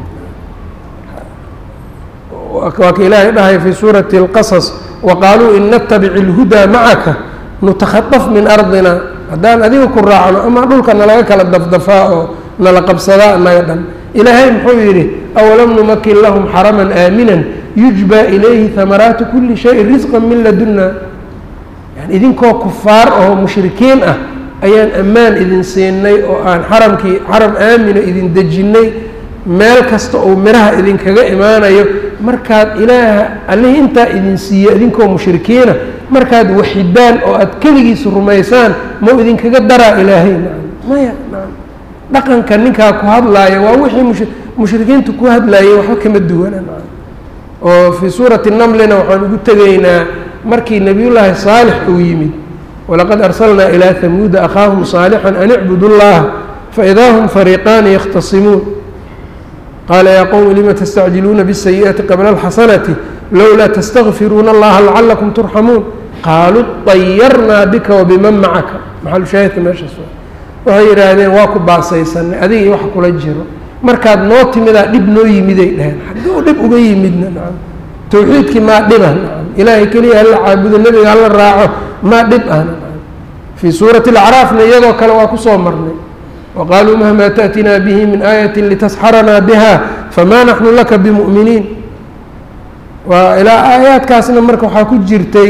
waa ka ilaahay dhahaya fii suurati alqasas waqaaluu in natabic ilhudaa macaka nutakhaطaf min ardina haddaan adiga ku raacno amaa dhulka nalaga kala dafdafaa oo nala qabsadaa naga dhan ilaahay muxuu yidhi awalam numakin lahum xaraman aaminan yujbaa ilayhi hamaraatu kuli shayin risqa min ladunna yani idinkoo kufaar oo mushrikiin ah ayaan ammaan idin siinay oo aan xaramkii xaram aamina idin dejinnay meel kasta oo miraha idinkaga imaanayo markaad ilaaha allihii intaa idin siiye idinkoo mushrikiina markaad waxidaan oo aad keligiisa rumaysaan mau idinkaga daraa ilaahay nacam maya nacam dhaqanka ninkaa ku hadlaaya waa wixii mush mushrikiinta ku hadlaayay waxba kama duwana nacam oo fii suurati namlina waxaan ugu tegaynaa markii nebiyullaahi saalix uu yimid walaqad arsalnaa ilaa hamuuda akhaahum saalixan an icbudu llaha faidaa hum fariiqaani yakhtasimuun qaala yaa qowmi lima tastacjiluuna bisayi'ati qabla alxasanati lowlaa tastakfiruuna allaha lacalakum turxamuun qaaluu dayarnaa bika wabiman macaka maxalu shaahidka meeshaas waxay yidhaahdeen waa ku baasaysanay adiga iyo wax kula jiro markaad noo timidaa dhib noo yimiday dheheen hadduu dhib uga yimidna nacam tawxiidkii maa dhibah nacam ilaahay keliya hala caabudo nebiga hala raaco maa dhib ahna nacam fii suurati alacraafna iyadoo kale waa kusoo marnay waqaaluu mahmaa ta'tinaa bihi min aayatin litasxaranaa biha famaa naxnu laka bimu'miniin waa ilaa aayaadkaasna marka waxaa ku jirtay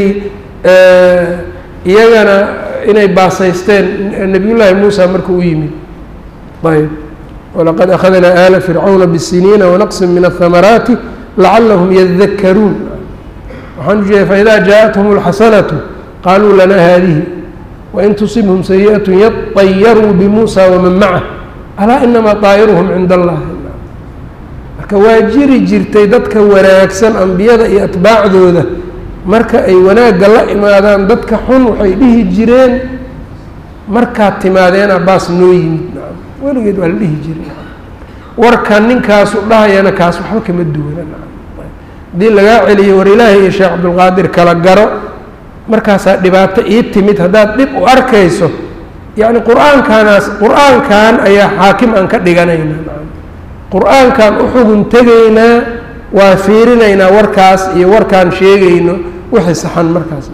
iyagana inay baasaysteen nebiyullaahi muusa marka u yimid ayb walaqad akhadnaa aala fircawna bisiniina wanaqsin min ahamaraati lacalahum yadakaruun waxaan u jeeday faidaa jaaءathum اlxasanatu qaaluu lana haadihi wain tusibhum sayiئaة yaطayaruu bimuusa waman macah alaa inamaa طaa'iruhum cinda allah marka waa jiri jirtay dadka wanaagsan ambiyada iyo atbaacdooda marka ay wanaagga la imaadaan dadka xun waxay dhihi jireen markaad timaadeena baas noo yimid nacam weligeed waa la dhihi jiray warka ninkaasu dhahayana kaas waxba kama duwana nacam haddii lagaa celiyo war ilaahay iyo sheekh cabdulqaadir kala garo markaasaa dhibaato ii timid haddaad dhib u arkayso yacni qur-aankaanaas qur-aankan ayaa xaakim aan ka dhiganayna nacam qur-aankan u xugun tegaynaa waa fiirinaynaa warkaas iyo warkaan sheegayno wixii saxan markaas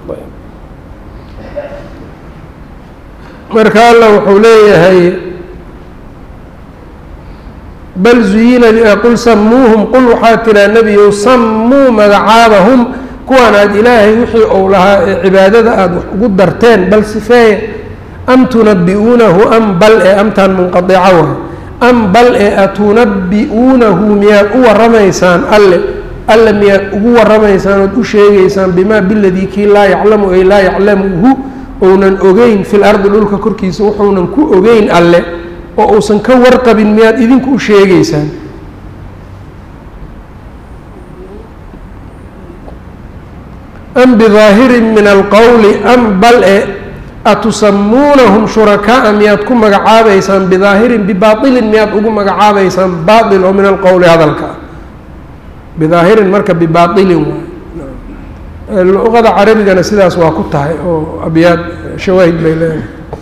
marka allah wuxuu leeyahay bal zuyina qul samuuhum qul waxaa tiraa nebiyow sammuu magacaabahum kuwaan aad ilaahay wixii ou lahaa ee cibaadada aada wax ugu darteen bal sifeeye am tunabbi'uunahu am bal ee amtaan munqadica waay am bal ee atunabbi'uunahu miyaad u warramaysaan alle alle miyaad ugu warramaysaan ood u sheegaysaan bimaa biladii kii laa yaclamu ay laa yaclamuhu ounan ogeyn fil ardi dhulka korkiisa wuxuunan ku ogeyn alle oo uusan ka warqabin miyaad idinku u sheegaysaan am bidaahirin min alqowli am bal e atusamuunahum shurakaaa miyaad ku magacaabaysaan bidaahirin bibaailin miyaad ugu magacaabaysaan baail oo min alqowli hadalka ah bidaahirin marka bibaailin waay luqada carabigana sidaas waa ku tahay oo abyaad shawaahid bay leedahay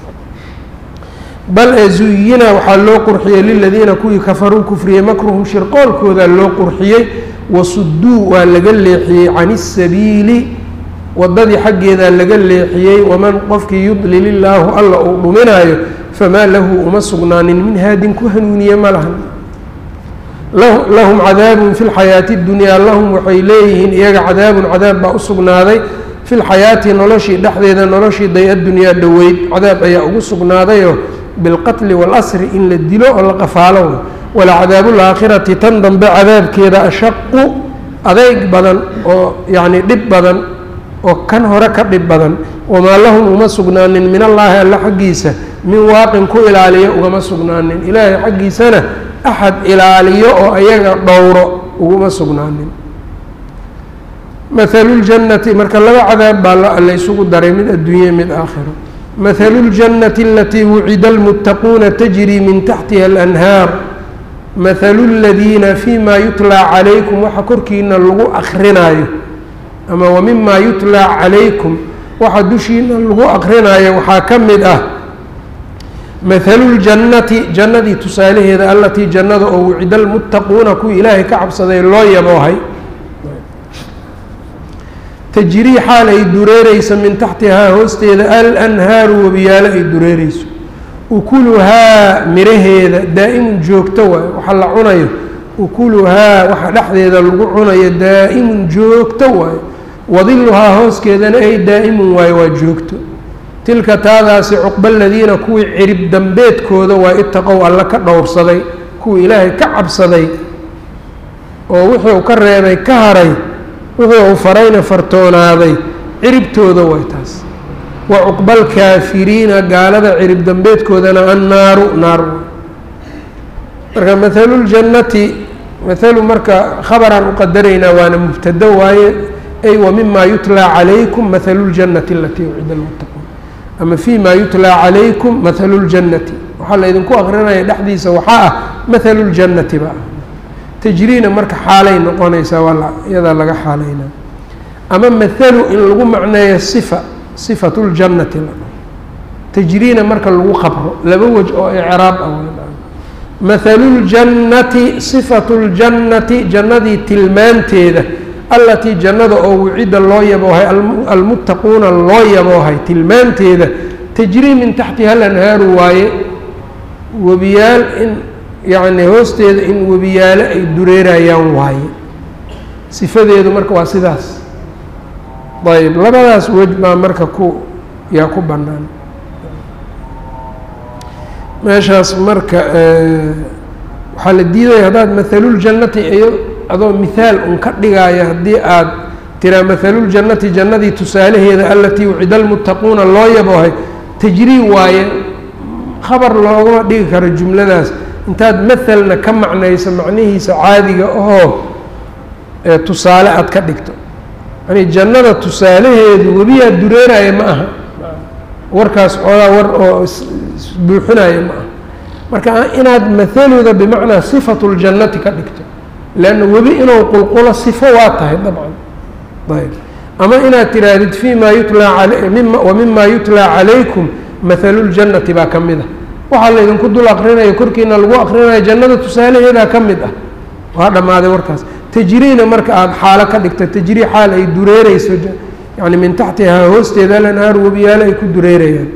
bal ee zuyina waxaa loo qurxiyey liladiina kuwii kafaruu kufriyey makruhum shirqoolkoodaa loo qurxiyey wasuduu waa laga leexiyey can isabiili waddadii xaggeedaa laga leexiyey waman qofkii yudlil illaahu alla uu dhuminaayo famaa lahu uma sugnaanin min haadin ku hanuuniye ma lahan lahum cadaabun fi lxayaati اdunyaa lahum waxay leeyihiin iyaga cadaabun cadaab baa u sugnaaday fi lxayaati noloshii dhexdeeda noloshii day addunyaa dhoweyd cadaab ayaa ugu sugnaadayoo bilqatli waalasri in la dilo oo la qafaalo wala cadaabu laakhirati tan dambe cadaabkeeda ashaqu adeyg badan oo yacni dhib badan oo kan hore ka dhib badan wamaa lahum uma sugnaanin min allaahi alla xaggiisa min waaqin ku ilaaliyo ugama sugnaanin ilaahay xaggiisana axad ilaaliyo oo ayaga dhowro uguma sugnaanin mathalu ljannati marka laba cadaab baa laysugu daray mid adduunye mid aakhiro mathalu ljannati alatii wucida almuttaquuna tajrii min taxtiha alanhaar mathalu ladiina fima yutlaa calaykum waxa korkiina lagu akrinaayo ama wa mima yutlaa calaykum waxa dushiina lagu akrinaayo waxaa ka mid ah mathalu ljannati jannadii tusaalaheeda allatii jannada oo wucida almuttaquuna kuwii ilaahay ka cabsaday loo yaboohay tajrii xaal ay dureereyso min taxtihaa hoosteeda alanhaaru webiyaalo ay dureereyso ukuluhaa miraheeda daa'imun joogto waayo waxa la cunayo ukuluhaa waxa dhexdeeda lagu cunayo daa'imun joogto waayo wadiluhaa hooskeedana ay daa'imun waayo waa joogto tilka taadaasi cuqba aladiina kuwii cirib dambeedkooda waa itaqow alla ka dhowrsaday kuwii ilaahay ka cabsaday oo wuxuu ka reebay ka haray wuxuu u farayna fartoonaaday ciribtooda way taas wa cuqba alkaafiriina gaalada cirib dambeedkoodana annaaru naar marka mathalu ljannati mathalu marka khabaraan uqadaraynaa waana mubtado waaye ay wa mima yutlaa calaykum mathalu ljannati alatii wucida almuttaquun ama fi ma yutlaa calaykum mathalu ljannati waxaa laydinku akrinaya dhexdiisa waxaa ah mathalu ljannati ba tajriina marka xaalay noqonaysaa waa iyadaa laga xaalaynaa ama mathalu in lagu macneeyo sifa sifatu ljannati tajriina marka lagu qabro laba wej oo icraab ah mathalu ljannati sifatu ljannati jannadii tilmaanteeda allatii jannada oo wucida loo yaboohay almuttaquuna loo yaboohay tilmaanteeda tajrii min taxtiha alanhaaru waaye webiyaal in yacni hoosteeda in webiyaalo ay dureerayaan waaye sifadeedu marka waa sidaas ayb labadaas wej baa marka ku yaa ku bannaan meeshaas marka waxaa la diidaya haddaad mathaluljannati iyo adoo mithaal un ka dhigaayo haddii aad tiraa mathaluljannati jannadii tusaalaheeda allatii wucida almuttaquuna loo yaboohay tajrii waaye khabar loogama dhigi karo jumladaas intaad mathalna ka macnayso macnihiisa caadiga ahoo tusaale aada ka dhigto yani jannada tusaalaheedu webiyaa dureeraya ma aha warkaas xoogaa war oo isbuuxinaya ma aha marka inaad mathaluda bimacnaa sifatu ljannati ka dhigto leanna webi inuu qulqulo sifo waa tahay dabcan ayb ama inaad tihaahdid fi ma yutlaa a wa mima yutlaa calaykum mathalu ljannati baa ka mid ah waxaa laydinku dul akrinayo korkiina lagu akrinayo jannada tusaalaheedaa ka mid ah waa dhammaaday warkaas tajriina marka aada xaalo ka dhigto tajrii xaal ay dureereyso yani min taxtihaa hoosteeda alanhaaru webiyaalo ay ku dureerayaan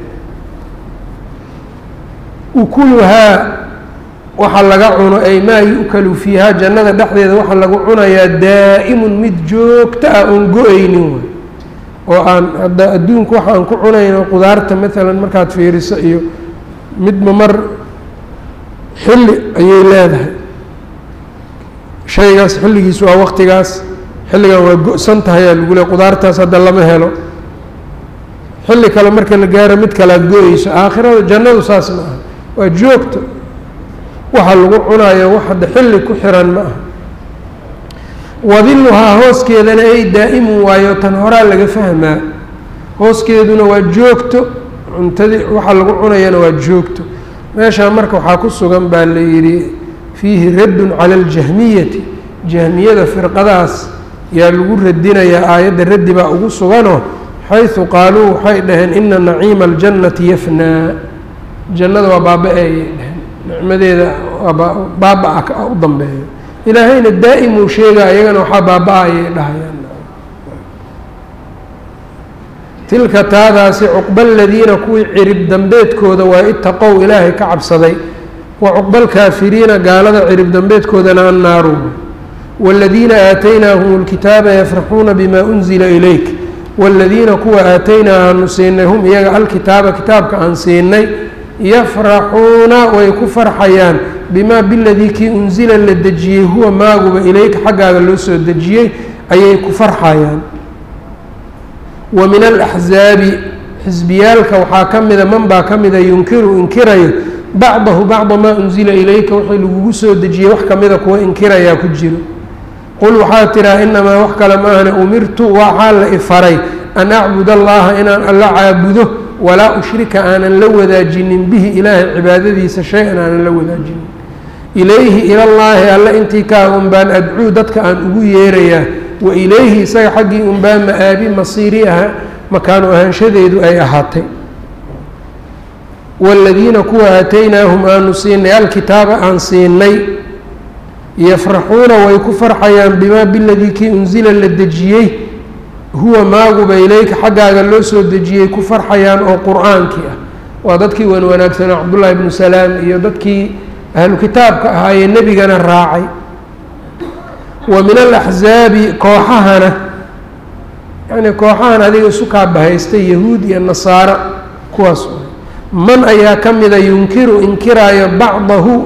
ukuluhaa waxa laga cuno ay maa yu'kalu fiihaa jannada dhexdeeda waxaa lagu cunayaa daa'imun mid joogto ah oon go-aynin way oo aan hadda adduunku waxa aan ku cunayno qudaarta maalan markaad fiiriso iyo midba mar xilli ayay leedahay shaygaas xilligiis waa waqtigaas xilligan waa go-san tahay aa lagu le qudaartaas hadda lama helo xilli kale marka la gaaro mid kalaad go-eyso aakhirada jannadu saas ma aha waa joogto waxa lagu cunayo wax hadda xilli ku xiran ma aha wadiluhaa hooskeedana ay daa'imun waayo tan horaa laga fahmaa hooskeeduna waa joogto cuntadii waxa lagu cunayana waa joogto meeshaa marka waxaa ku sugan baa la yidhi fiihi raddun cala aljahmiyati jahmiyada firqadaas yaa lagu radinayaa aayadda raddi baa ugu suganoo xaysu qaaluu waxay dhaheen ina naciima aljannati yafnaa jannada waa baaba-ayay dhaheen nicmadeeda waa baaba-a u dambeeyo ilaahayna daa'im uu sheega iyagana waxaa baaba-a ayay dhahayaan tilka taadaasi cuqba aladiina kuwii cirib dambeedkooda waa itaqow ilaahay ka cabsaday wa cuqba alkaafiriina gaalada cirib dambeedkoodana annaaru waaladiina aataynaahum alkitaaba yafraxuuna bimaa unzila ilayk waaladiina kuwa aataynaa aanu siinay hum iyaga alkitaaba kitaabka aan siinay yafraxuuna way ku farxayaan bimaa biladii kii unsila la dejiyey huwa maaguba ilayka xaggaaga loo soo dejiyey ayay ku farxayaan wa min alaxzaabi xisbiyaalka waxaa ka mida man baa ka mida yunkiru inkirayo bacdahu bacda maa unzila ilayka wixii lagugu soo dejiyey wax kamida kuwa inkirayaa ku jiro qul waxaa tiraa inamaa wax kale maahna umirtu waxaa la ifaray an acbud allaha inaan alla caabudo walaa ushrika aanan la wadaajinin bihi ilaahay cibaadadiisa shay-an aanan la wadaajinin ilayhi ilallaahi alla intii kaa un baan adcuu dadka aan ugu yeerayaa wa ilayhi isaga xaggii un baa ma-aabi masiiri aha makaanu ahaanshadeedu ay ahaatay waaladiina kuwa aataynaahum aanu siinay alkitaaba aan siinay yafraxuuna way ku farxayaan bimaa biladii kii unsila la dejiyey huwa maaguba ilayka xaggaaga loo soo dejiyey ku farxayaan oo qur-aankii ah waa dadkii wan wanaagsanaa cabdullaahi ibnu salaam iyo dadkii ahlu kitaabka ahaayee nebigana raacay wa min alaxzaabi kooxahana yacnii kooxahan adiga isu kaabahaystay yahuud iyo nasaara kuwaas man ayaa ka mida yunkiru inkiraayo bacdahu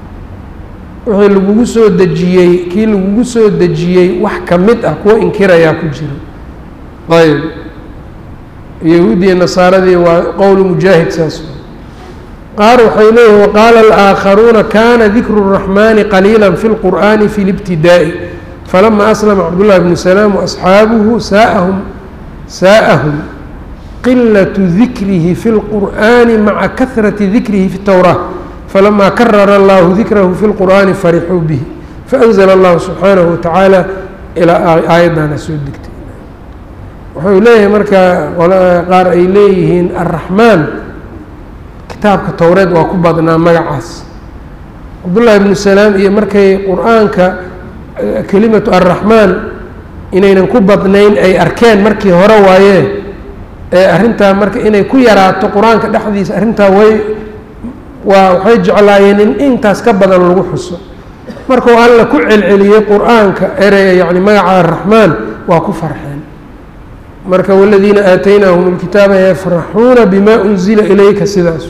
wixii lagugu soo dejiyey kii lagugu soo dejiyey wax ka mid ah kuwa inkirayaa ku jiro ayb yahuudiya nasaaradii waa qowl mujaahid saas qaar waxay leeyihin waqaala alآakharuuna kana dikru الraxmani qaliila fi اlqur'ani fi اlibtidaa'i falama aslama cabdullahi bnu salaam waasxaabuhu saa'ahum saa'ahum qilaة dikrihi fi اlqur'ani maca kahrati dikrihi fi الtowraa falama karara allahu dikrahu fi اlqur'ani farixuu bihi faأnzla allahu subxaanahu watacaala ilaa aayaddaana soo degtay wuxuu leeyahay marka qaar ay leeyihiin arraxmaan kitaabka towreed waa ku badnaa magacaas cabdullaahi ibnu salaam iyo markay qur-aanka kelimatu arraxmaan inaynan ku badnayn ay arkeen markii hore waayee ee arrintaa marka inay ku yaraato qur-aanka dhexdiisa arrintaa way waa waxay jeclaayeen in intaas ka badan lagu xuso markuu alla ku celceliyey qur-aanka ereyga yacni magaca arraxmaan waa ku farxeen marka waladiina aataynaahum alkitaaba yafraxuuna bimaa unzila ilayka sidaas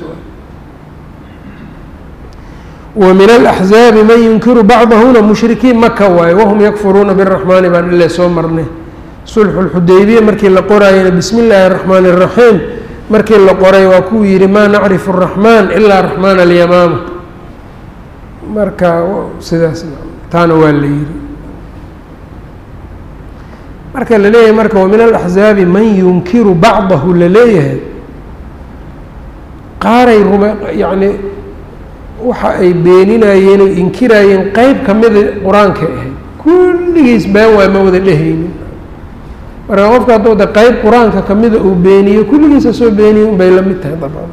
wa min alaxzaabi man yunkiru bacdahuna mushrikiin maka waaye wahum yakfuruuna biraxmaani baan ile soo marnay sulxu lxudaybiya markii la qoraayana bismi illaahi araxmaani araxiim markii la qoray waa kuu yihi maa nacrifu araxmaan ilaa raxmaan alyamaama marka sidaas taana waa la yihi marka la leeyahay marka wa min alaxzaabi man yunkiru bacdahu la leeyahay qaaray rume yacni waxa ay beeninayeen oo inkiraayeen qeyb ka mida qur-aanka ahayd kulligiis been waa ma wada dhehaynin marka qofka hadduu de qeyb qur-aanka kamida uu beeniyo kulligiisa soo beeniye unbay la mid tahay dabcan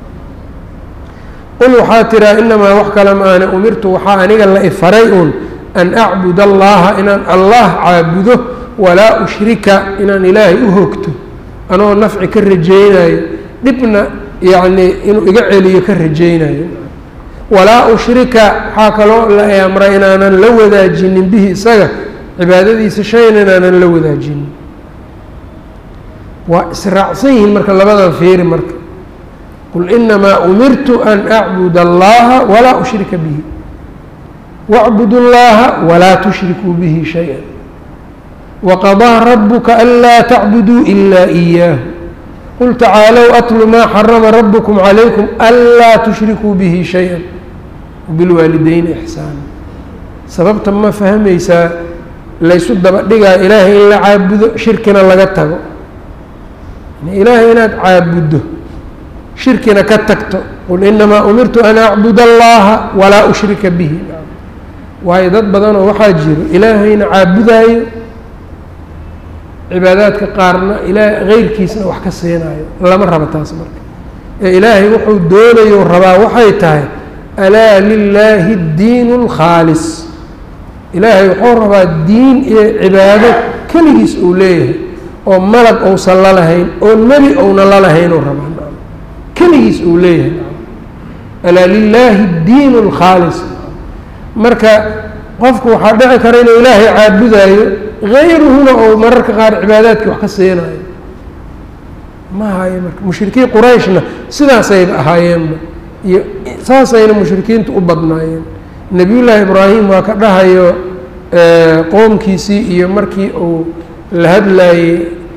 qul waxaa tiraa inamaa wax kale ma aana umirtu waxaa aniga la ifaray uun an acbud allaha inaan allah caabudo walaa ushrika inaan ilaahay u hogto anoo nafci ka rajaynayo dhibna yacni inuu iga celiyo ka rajaynayo walaa ushrika waxaa kaloo la amray inaanan la wadaajinin bihi isaga cibaadadiisa shayna inaanan la wadaajinin waa israacsan yihiin marka labadan fiiri marka qul inamaa umirtu an acbud allaha walaa ushrika bihi wacbudu llaha walaa tushrikuu bihi shay-a waqadaa rabuka anlaa tacbuduu ilaa إiyaahu qul tacaalow atlu maa xarama rabukum calaykum anlaa tushrikuu bihi shay-a bilwaalideyni ixsaana sababta ma fahmaysaa laysu daba dhigaa ilaahay in la caabudo shirkina laga tago ilaahay inaad caabuddo shirkina ka tagto qul inamaa umirtu an acbud allaha walaa ushrika bihi waayo dad badanoo waxaa jiro ilaahayna caabudaayo cibaadaadka qaarna ilaa heyrkiisna wax ka siinaayo lama rabo taas marka ee ilaahay wuxuu doonayo rabaa waxay tahay alaa lilaahi اdiin اlkhaalis ilaahay wuxuu rabaa diin iyo cibaado keligiis uu leeyahay oo malag ousan la lahayn oo nebi ouna la lahayn oo rabaa keligiis uu leeyahay alaa lilaahi اdiin اlkhaalis marka qofku waxaa dhici kara inuu ilaahay caabudaayo hayruhuna ou mararka qaar cibaadaadkii wax ka siinayo ma hayo marka mushrikiin qurayshna sidaasayba ahaayeenba iyo saasayna mushrikiintu u badnaayeen nebiyullaahi ibraahim waa ka dhahayo qoomkiisii iyo markii uu la hadlaayey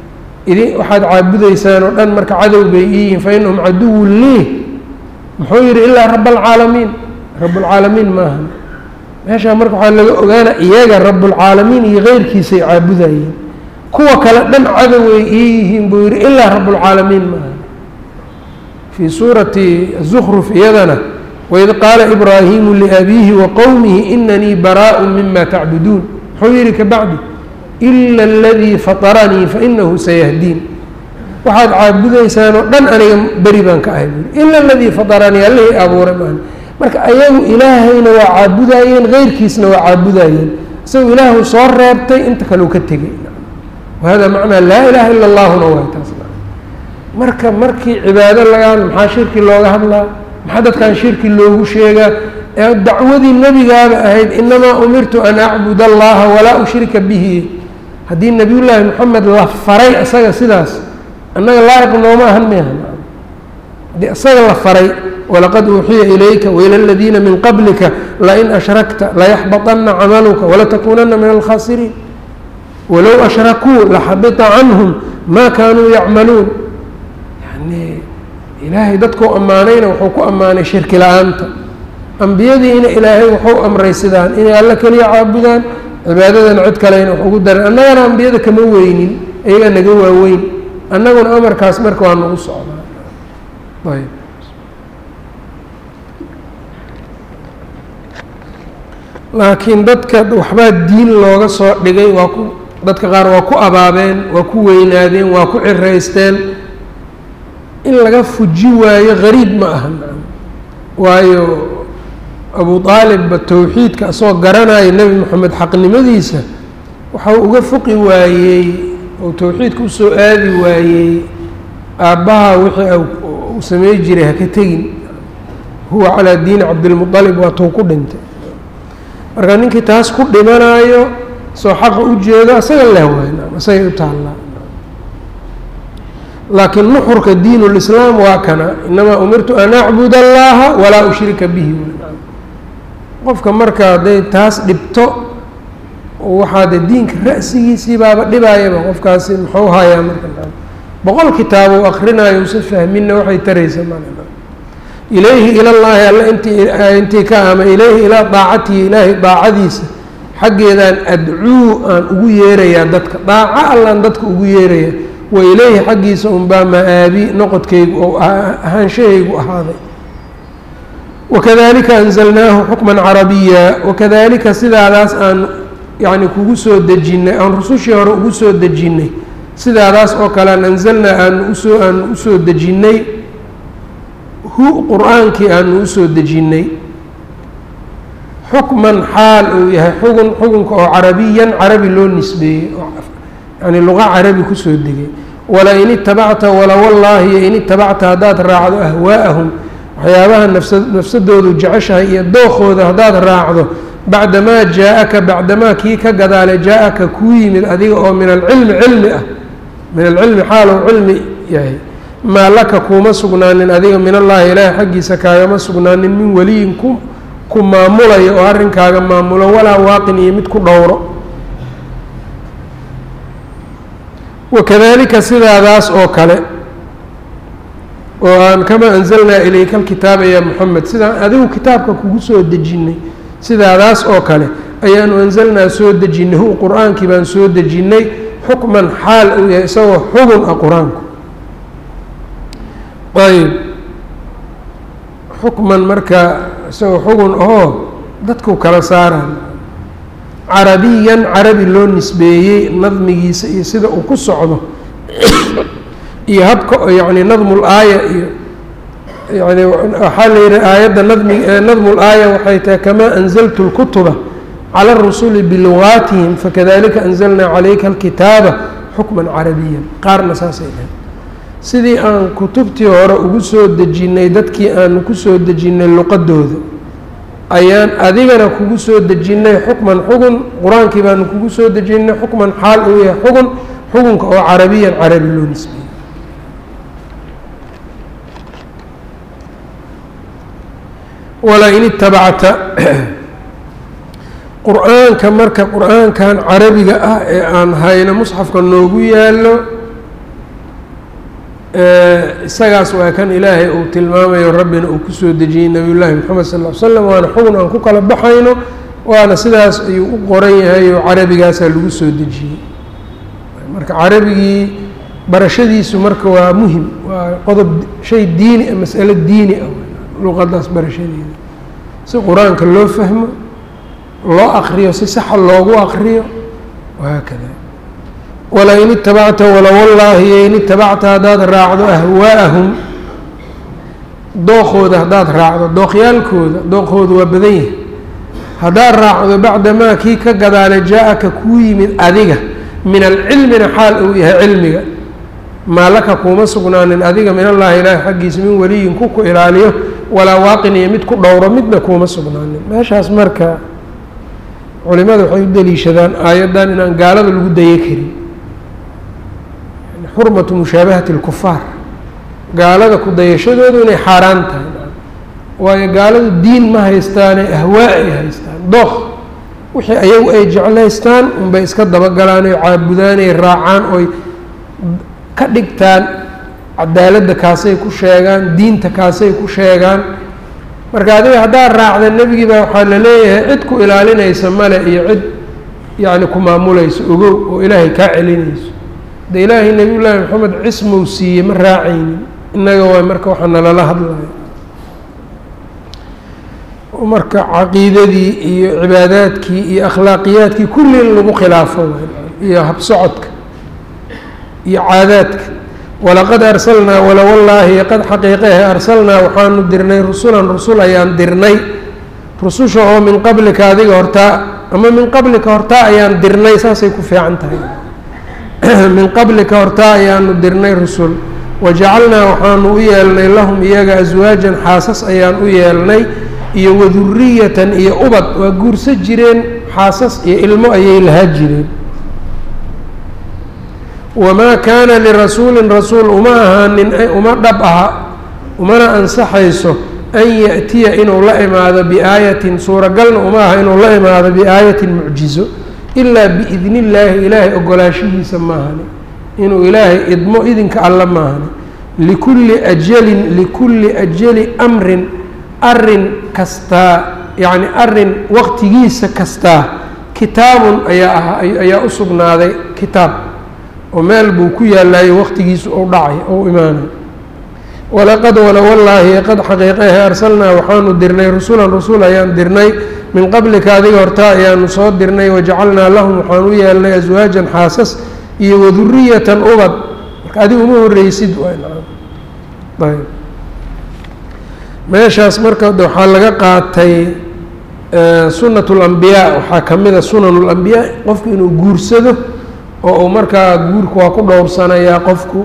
idin waxaad caabudaysaan oo dhan marka cadow bay iyihiin fa inahum caduwun lii muxuu yidhi ilaa rabalcaalamiin rabalcaalamiin maaha meeshaa marka waxaa laga ogaana iyaga rabalcaalamiin iyo keyrkiisay caabudayeen kuwa kale dhan cadoway iyihiin buu yidhi ilaa rabalcaalamiin maaha fii suurati zukruf iyadana waid qaala ibraahiimu liabiihi wa qowmihi inanii baraaءu mima tacbuduun muxuu yihi kabacdi ila aladii fataranii fainahu sayahdiin waxaad caabudaysaan oo dhan aniga beri baan ka ahay buuri ila aladii fataranii allihii abuuray maan marka ayagu ilaahayna waa caabudayeen keyrkiisna waa caabudayeen isagoo ilaahu soo reebtay inta kaleu ka tegay wahada macnaa laa ilaha ila allahuna waay taas marka markii cibaado laga hadla maxaa shirki looga hadlaa maxaa dadkan shirki loogu sheegaa ee dacwadii nebigaaba ahayd inamaa umirtu an acbud allaha walaa ushrika bihi haddii nabiyullaahi moxamed la faray isaga sidaas annaga laa'iq nooma ahan meha haddii isaga la faray walaqad uuxiya ilayka waila aladiina min qablika lain ashrakta layaxbaطana camaluka walatakuunana min alkhaasiriin walow ashrakuu laxabita canhum ma kaanuu yacmaluun yani ilaahay dadkuu ammaanayna wuxuu ku ammaanay shirki la-aanta ambiyadiina ilaahay wuxuu amray sidaan inay alla keliya caabudaan cibaadadan cid kalena wax ugu daran annagana ambiyada kama weynin iyaga naga waaweyn annaguna amarkaas marka waa nagu socdaa ayb laakiin dadka waxbaa diin looga soo dhigay waa ku dadka qaar waa ku abaabeen waa ku weynaadeen waa ku ciraysteen in laga fuji waayo gariib ma aha waayo abu aalibba towxiidka asagoo garanaya nebi moxamed xaqnimadiisa waxau uga fuqi waayey oo towxiidka usoo aadi waayey aabbaha wixii uu samey jiray haka tegin huwa calaa diini cabdilmualib waa tou ku dhintay marka ninkii taas ku dhimanaayo soo xaqa u jeedo asaga leh waay asagay u taallaa laakiin nuxurka diin اlislaam waa kana inamaa umirtu an acbud allaha walaa ushrika bihi qofka marka hadday taas dhibto waxaa de diinka ra'sigiisii baaba dhibaayaba qofkaasi muxuu hayaa marka boqol kitaab uu akrinaayo usa fahmina waxay taraysa mal ilayhi ila llahi alla intii intii ka ama ilayhi ilaa daacatihi ilaahay daacadiisa xaggeedaan adcuu aan ugu yeerayaa dadka daaco allaan dadka ugu yeeraya wa ilayhi xaggiisa unbaa ma-aabi noqodkaygu oo ahaanshahaygu ahaaday wakadalika anzalnaahu xukman carabiya wakadalika sidaadaas aan yani kugu soo dejinnay aan rusushii hore ugu soo dejinnay sidaadaas oo kale an anzalnaa aan usoo aan usoo dejinnay hu qur-aankii aanu usoo dejinnay xukman xaal uu yahay xugun xukunka oo carabiyan carabi loo nisbeeyey yani luqa carabi kusoo degay walain itabacta wala wallaahi iyo in itabacta haddaad raacdo ahwaa'ahum waxyaabaha nafsa nafsadoodu jeceshahay iyo dookooda haddaad raacdo bacdamaa jaa-aka bacdamaa kii ka gadaale jaa-aka kuu yimid adiga oo min alcilmi cilmi ah min alcilmi xaal uu cilmi yahay maa laka kuuma sugnaanin adiga min allaahi ilaahi xaggiisa kaagama sugnaanin min weliyin ku ku maamulayo oo arrinkaaga maamulo walaa waaqin iyo mid ku dhowro wakadalika sidaadaas oo kale oo aan kamaa anzalnaa ilayka alkitaaba ya moxamed sidaan adigu kitaabka kugu soo dejinnay sidaadaas oo kale ayaanu anzalnaa soo dejinnay hu qur-aankii baan soo dejinnay xukman xaal uu yahay isagoo xugun ah qur-aanku ayb xukman marka isagoo xugun ahoo dadku kala saaraan carabiyan carabi loo nisbeeyey nadmigiisa iyo sida uu ku socdo iyo habka yani nadmul aaya iyo yani waxaa la yihi aayadda nadmi nadmul aaya waxay tahay kamaa anzaltu lkutuba cala arusuli bilugaatihim fakadalika anzalnaa calayka alkitaaba xukman carabiyan qaarna saasay dhahay sidii aan kutubtii hore ugu soo dejinnay dadkii aanu ku soo dejinnay luqadooda ayaan adigana kugu soo dejinnay xukman xugun qur-aankii baanu kugu soo dejinnay xukman xaal uu yahay xugun xukunka oo carabiyan carabi loo nisbeeyey walain itabacta qur-aanka marka qur-aankan carabiga ah ee aan hayno musxafka noogu yaallo isagaas waa kan ilaahay uu tilmaamayo rabbina uu kusoo dejiyey nabiy llaahi moxamed sal ll ly slam waana xugun aan ku kala baxayno waana sidaas ayuu u qoran yahay oo carabigaasaa lagu soo dejiyey marka carabigii barashadiisu marka waa muhim waa qodob shay diini ah mas'alo diini ah luqadaas barashadeeda si qur-aanka loo fahmo loo akriyo si saxa loogu akriyo wahaakada walain itabacta wala wallaahi in itabacta haddaad raacdo ahwaa'ahum dookooda haddaad raacdo dooqyaalkooda dookooda waa badan yahay haddaad raacdo bacdamaa kii ka gadaale jaa-aka kuu yimid adiga min alcilmina xaal uu yahay cilmiga maa laka kuuma sugnaanin adiga min allaahi ilaahi xaggiisa min weliyin ku ku ilaaliyo walaa waaqin iyo mid ku dhowro midna kuuma sugnaanin meeshaas marka culimada waxay u daliishadaan aayaddan inaan gaalada lagu daye karin xurmatu mushaabahati اlkufaar gaalada ku dayashadoodu inay xaaraan tahay waayo gaaladu diin ma haystaane ahwaa ay haystaan dook wixii ayagu ay jeclaystaan unbay iska dabagalaan oy caabudaan ay raacaan oy ka dhigtaan cadaaladda kaasay ku sheegaan diinta kaasay ku sheegaan marka adiga haddaad raacda nebigii baa waxaa la leeyahay cid ku ilaalinaysa male iyo cid yacni ku maamulayso ogow oo ilaahay kaa celinayso de ilaahay nebiy llaahi maxamed cismow siiye ma raacaynin innaga waa marka waxaa nalala hadlayo marka caqiidadii iyo cibaadaadkii iyo akhlaaqiyaadkii kulli in lagu khilaafo iyo habsocodka iyo caadaadka walaqad arsalnaa wala wallaahi qad xaqiiqehe arsalnaa waxaanu dirnay rusulan rusul ayaan dirnay rususha oo min qablika adiga hortaa ama min qablika hortaa ayaan dirnay saasay ku fiican tahay min qablika hortaa ayaanu dirnay rusul wajacalnaa waxaanu u yeelnay lahum iyaga aswaajan xaasas ayaan u yeelnay iyo waduriyatan iyo ubad waa guursa jireen xaasas iyo ilmo ayay lahaa jireen wamaa kaana lirasuulin rasuul uma ahaanin uma dhab aha umana ansaxayso an ya'tiya inuu la imaado biaayatin suuragalna uma aha inuu la imaado biaayatin mucjizo ilaa biidni illaahi ilaahay ogolaashihiisa maahani inuu ilaahay idmo idinka alla maahani likulli ajalin likulli ajali amrin arin kastaa yacni arin waqtigiisa kastaa kitaabun ayaa ah ayaa u sugnaaday kitaab oo meel buu ku yaalayo waqtigiisu ou dhacay ou imaanay walaqad wala wallaahi qad xaqiiqehe arsalnaa waxaanu dirnay rusulan rusul ayaan dirnay min qablika adiga hortaa ayaanu soo dirnay wajacalnaa lahum waxaan u yeelnay aswaajan xaasas iyo waduriyatan ubad marka adiga uma horreysid ayb meeshaas marka waxaa laga qaatay sunat اlambiyaa waxaa ka mida sunan اlambiyaa qofku inuu guursado oo uu markaa guurka waa ku dhowrsanayaa qofku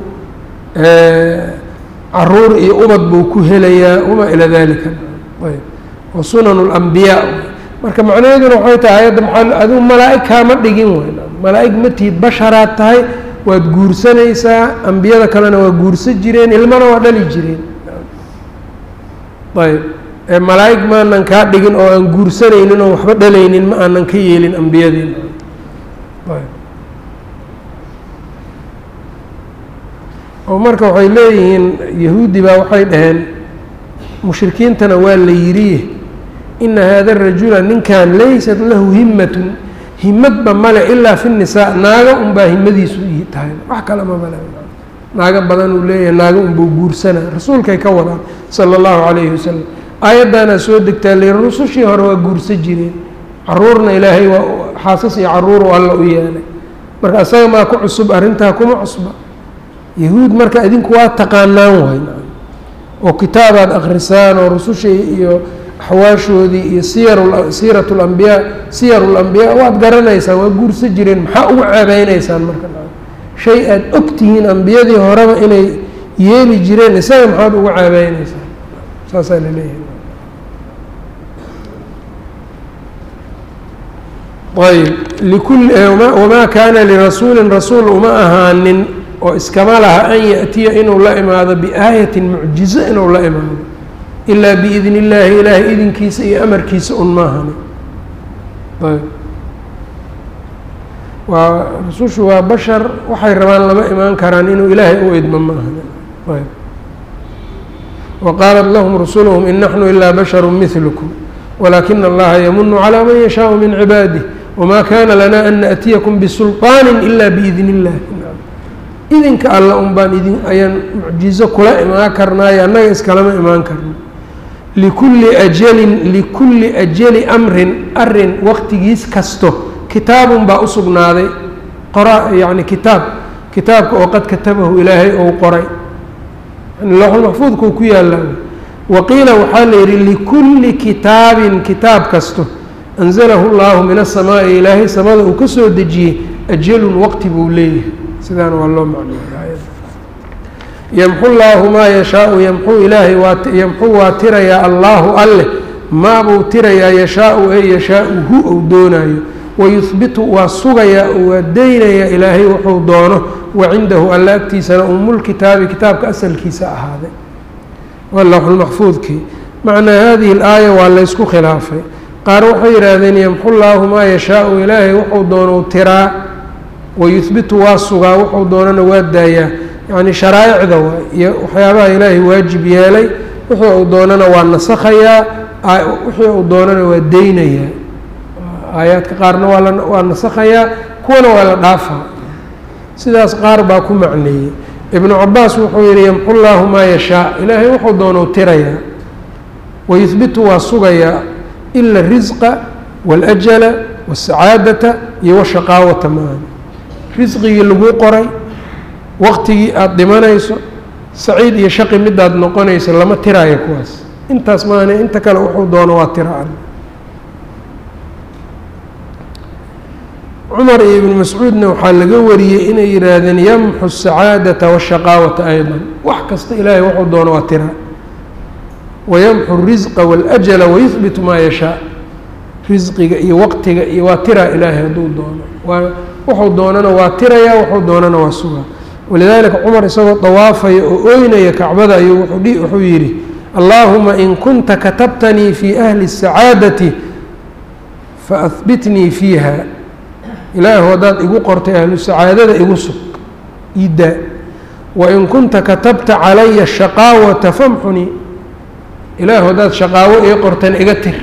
caruur iyo ubad buu ku helayaa wamaa ilaa dalika ayb wa sunan اlambiyaa marka macnaheeduna waxay tahay ayadda maa adigu malaa-ig kaama dhigin weyn malaa-ig matihid basharaad tahay waad guursanaysaa ambiyada kalena waa guursan jireen ilmana waa dhali jireen ayb malaa-ig maanan kaa dhigin oo aan guursanaynin oo waxba dhalaynin ma aanan ka yeelin ambiyadiina ayb oo marka waxay leeyihiin yahuudi baa waxay dhaheen mushrikiintana waa la yidhi ina hada rajula ninkan laysat lahu himatun himadba male ilaa fi nisaa naaga unbaa himadiisu tahay wax kale ma male naaga badan uu leeyahay naaga unbuu guursanaa rasuulkay ka wadaan sala allahu calayhi wasalam aayaddaanaa soo degtaa le rusushii hore waa guursa jireen caruurna ilaahay waa xaasas iyo caruur oo alla u yeelay marka asaga maa ku cusub arrintaa kuma cusba yahuud marka idinku waa taqaanaan waay oo kitaabaad akrisaan oo rusushii iyo axwaashoodii iyo siyar siirat lambiyaa siyar lambiyaa waad garanaysaan waa guursa jireen maxaa ugu ceebeynaysaan marka shay aada og tihiin ambiyadii horeba inay yeeli jireen isaga maxaad ugu ceebeynaysaan saasaa la leeyahay ayb likulli wamaa kaana lirasuulin rasuul uma ahaanin oo iskama laha an ya'tiya inuu la imaado biaayatin mucjizo inuu la imaado ilaa biidni illaahi ilaahay idinkiisa iyo amarkiisa un maahani ayb waa rusushu waa bashar waxay rabaan lama imaan karaan inuu ilaahay u idmo maahani وqاaلت لهم رسلهم إن نحن إلا بشر مثلكم ولكن الlaha يمن على من يشhاء من عباaده وma kana لنا أن نأتيكم بسلطان إلا بإذن الله idinka alla un baan idin ayaan mucjizo kula imaan karnaayo annaga iskalama imaan karno likulli ajalin likulli ajali amrin arin waqtigiis kasto kitaabun baa u sugnaaday qora yani kitaab kitaabka oo qad katabahu ilaahay ou qoray lawxul maxfuudka uu ku yaallaa waqiila waxaa la yidhi likulli kitaabin kitaab kasto anzalahu llahu min asamaa'i ilaahay samada uu ka soo dejiyey ajalun waqti buu leeyahay sidaana waa loo macneeyay yamxu llaahu maa yashaau yamxu ilaahay waa yamxu waa tirayaa allaahu alleh maabuu tirayaa yashaau ee yashaau hu ou doonaayo wayuhbitu waa sugayaa oo waa deynayaa ilaahay wuxuu doono wacindahu alla agtiisana umulkitaabi kitaabka asalkiisa ahaaday waa lawxulmaxfuudkii macnaa hadihi alaaya waa laysku khilaafay qaar waxay yidhaahdeen yamxu llaahu maa yashaau ilaahay wuxuu doonou tiraa wayuhbitu waa sugaa wuxuu doonana waa daayaa yacni sharaa'icda waa iyo waxyaabaha ilaahay waajib yeelay wixii uu doonana waa nasakhayaa wixii uu doonana waa deynayaa aayaadka qaarna waa la waa nasakhayaa kuwana waa la dhaafaa sidaas qaar baa ku macneeyey ibnu cabaas wuxuu yihi yamxu llaahu maa yashaa ilaahay wuxuu doonou tirayaa wayuhbitu waa sugayaa ila arisqa waاlajala waاsacaadata iyo washaqaawata maaha risqigii laguu qoray waqtigii aada dhimanayso saciid iyo shaqi midaad noqonayso lama tiraayo kuwaas intaas maane inta kale wuxuu doono waa tira cumar iyo ibnu mascuudna waxaa laga wariyey inay yihaahdeen yamxu الsacaadata wالshaqaawata ayضا wax kasta ilaahay wuxuu doono waa tira wayamxu الrisqa wاlأjala wayuhbitu maa yashaa risqiga iyo waqtiga iyo waa tiraa ilaahay hadduu doono waa wuxuu doonana waa tirayaa wuxuu doonana waa sugaa walidaalika cumar isagoo dawaafaya oo ooynaya kacbada ayuu wuxuu yidhi allaahuma in kunta katabtanii fii ahli الsacaadati faahbitnii fiiha ilaahu haddaad igu qortay ahlu sacaadada igu sug idaa wain kunta katabta calaya shaqaawata famxunii ilaahu haddaad shaqaawo ii qorteen iga tir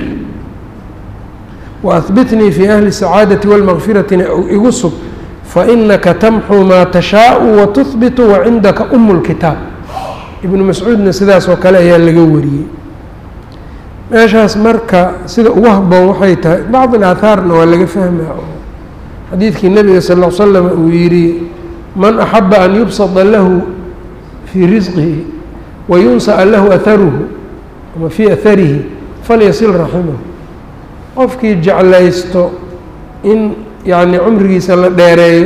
waahbitnii fii ahli sacaadati walmaqfiratina igu sug fainaka tamxu maa tashaau watuhbitu wacindaka umu lkitaab ibnu mascuudna sidaas oo kale ayaa laga wariyey meeshaas marka sida ugu haboon waxay tahay bacd alaahaarna waa laga fahmaa xadiidkii nabiga sal l slam uu yidhi man axaba an yubsada lahu fii risqihi wayunsa'a lahu aharuhu ama fii aharihi falyasil raximahu qofkii jeclaysto in yacni cumrigiisa la dheereeyo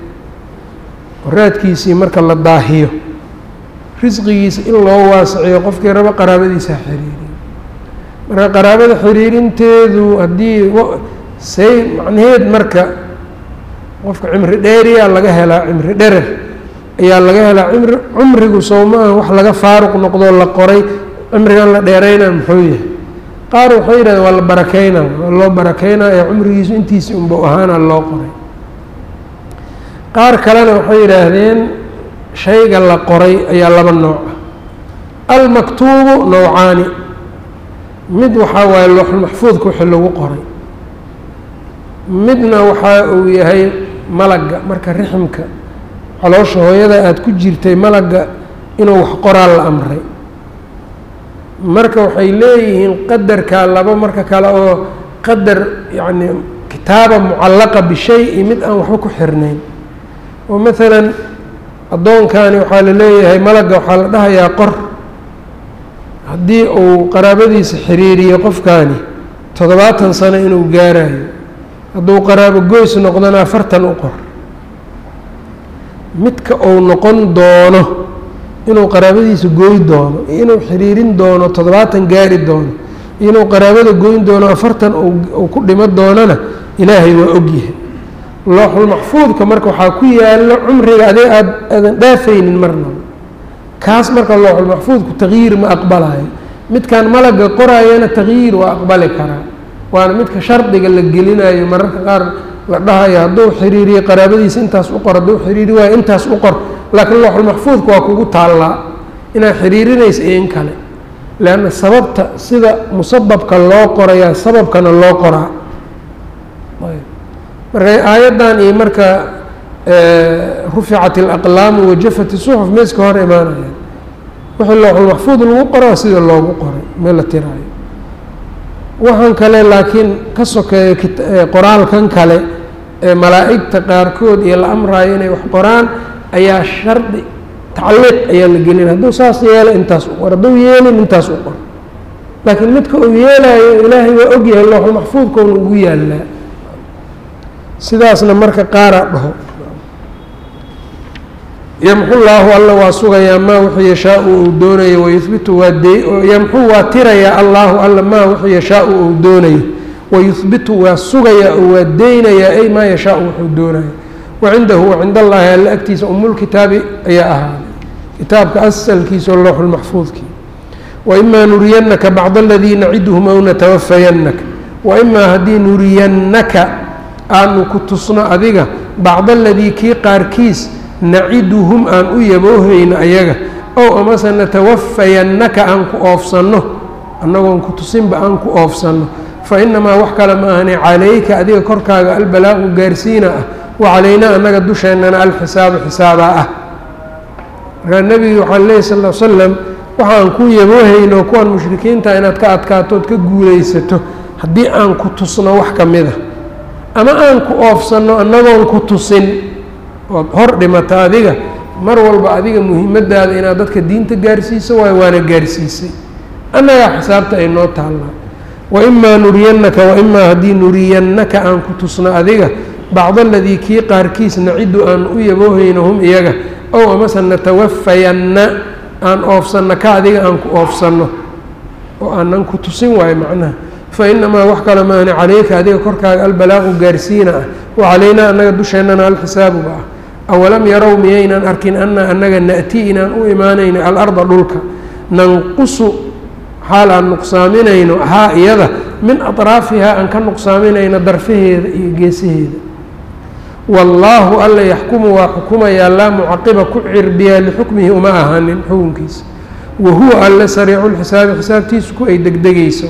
raadkiisii marka la daahiyo risqigiisa in loo waasiciyo qofkii rabo qaraabadiisa xiriiriyo marka qaraabada xiriirinteedu haddii say macnaheed marka qofka cimri dheeriyaa laga helaa cimri dherer ayaa laga helaa cimri cumrigu sow ma aha wax laga faaruq noqdoo la qoray cimrigan la dheeraynaa muxuu yahay qaar waxay yidhahdeen waa la barakeynaa waa loo barakeynaa ee cumrigiisu intiisi unba ahaana loo qoray qaar kalena waxay yidhaahdeen shayga la qoray ayaa laba nooc ah almaktuubu nowcaani mid waxaa waaye looxulmaxfuudka wixii lagu qoray midna waxaa uu yahay malagga marka riximka caloosha hooyada aada ku jirtay malagga inuu wax qoraal la amray marka waxay leeyihiin qadarkaa laba marka kale oo qadar yacni kitaaba mucallaqa bishay-i mid aan waxba ku xirnayn oo maalan addoonkani waxaa la leeyahay malagga waxaa la dhahayaa qor haddii uu qaraabadiisa xiriiriyo qofkaani toddobaatan sano inuu gaarayo hadduu qaraabo goys noqdana afartan u qor midka uu noqon doono inuu qaraabadiisa gooy doono iyo inuu xiriirin doono toddobaatan gaari doono iyo inuu qaraabada goyn doono afartan uu ku dhimo doonana ilaahay waa ogyahay looxulmaxfuudka marka waxaa ku yaalo cumriga adee aad aadan dhaafaynin marnaba kaas marka looxulmaxfuudku taqyiir ma aqbalayo midkan malagga qoraayana taqyiir waa aqbali karaa waana midka shardiga la gelinayo mararka qaar la dhahayo hadduu xiriiriyo qaraabadiisa intaas u qor hadduu xiriiri waayo intaas u qor laakiin looxulmaxfuudka waa kugu taallaa inaa xiriirinaysa iyo in kale leanna sababta sida musababka loo qorayaa sababkana loo qoraa marka aayaddan iyo marka ruficat alaqlaamu wajafat isuxuf ma iska hor imaanayaan wixii looxulmaxfuud lagu qoraa sida loogu qoray meel la tiraayo waxaan kale laakiin ka sokeeya qoraalkan kale ee malaa'igta qaarkood iyo la amraayo inay wax qoraan ayaa shardi tacliiq ayaa la gelin hadduu saas yeelo intaas u qor hadduu yeelin intaas u qor laakiin midka uu yeelaayo ilaahay waa ogyahay looxulmaxfuudkoona ugu yaallaa sidaasna marka qaaraa dhaho yamxu llaahu alla waa sugayaa maa wixii yashaau uu doonayo wayuhbitu waa de yamxu waa tirayaa allaahu alla maa wixii yashaau uu doonayo wayuhbitu waa sugayaa oo waa deynayaa ay maa yashaau wuxuu doonayo wacindahu wacind allaahi alla agtiisa umulkitaabi ayaa ahaaday kitaabka asalkiisaoo lowxulmaxfuudkii waimaa nuriyannaka bacd aladii naciduhum aw natawafayannaka waimaa haddii nuriyannaka aanu ku tusno adiga bacd aladii kii qaarkiis naciduhum aan u yaboohayno ayaga ow amase natawafayannaka aan ku oofsanno annagoon ku tusinba aan ku oofsanno fa inamaa wax kale ma ahani calayka adiga korkaaga albalaaqu gaarsiina ah wa calaynaa annaga dusheennana alxisaabu xisaabaa ah markaa nebigu waxaa leehy sal l slam waxaan ku yaboohayno kuwan mushrikiinta inaad ka adkaatood ka guulaysato haddii aan ku tusno wax ka mid a ama aan ku oofsanno annagoon ku tusin ood hor dhimata adiga mar walba adiga muhiimadaada inaad dadka diinta gaarsiiso waayo waana gaarsiisay annagaa xisaabta ay noo taallaa waimaa nuriyannaka waimaa haddii nuriyannaka aan ku tusno adiga bacd aladii kii qaarkiis nacidu aan u yaboohayno hum iyaga ow amase natawafayanna aan oofsanno ka adiga aan ku oofsanno oo aanan ku tusin waayo macnaha fainamaa wax kale maani calayka adiga korkaaga albalaaqu gaarsiina ah wacalaynaa annaga dusheennana alxisaabuba ah awalam yarow miyaynan arkin annaa annaga na'ti inaan u imaanayno alarda dhulka nanqusu xaal aan nuqsaaminayno haa iyada min atraafihaa aan ka nuqsaaminayno darfaheeda iyo geesaheeda wallaahu alla yaxkumu waa xukumayaa laa mucaqiba ku cirbiyaa lixukmihi uma ahaanin xukunkiisa wa huwa alle sariicu lxisaabi xisaabtiisu ku ay degdegayso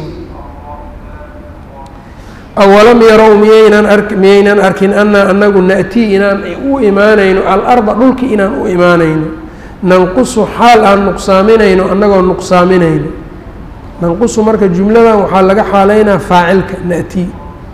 awalam yarow miyaynan ar miyaynan arkin annaa annagu na'tii inaan u imaanayno alarda dhulki inaan u imaanayno nanqusu xaal aan nuqsaaminayno annagoo nuqsaaminayno nanqusu marka jumladan waxaa laga xaaleynaa faacilka na'tii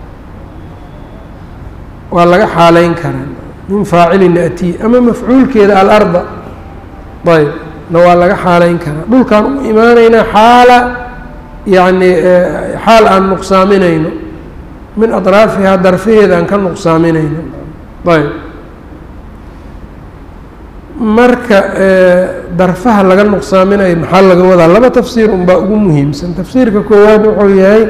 waa laga xaaleyn karaa min faacili na'tii ama mafcuulkeeda alarda ayb na waa laga xaaleyn karaa dhulkaan u imaanaynaa xaala yacni xaal aan nuqsaaminayno min atraafihaa darfaheeda aan ka nuqsaaminayno ayb marka darfaha laga nuqsaaminayo maxaa laga wadaa laba tafsiir unbaa ugu muhiimsan tafsiirka koowaad wuxuu yahay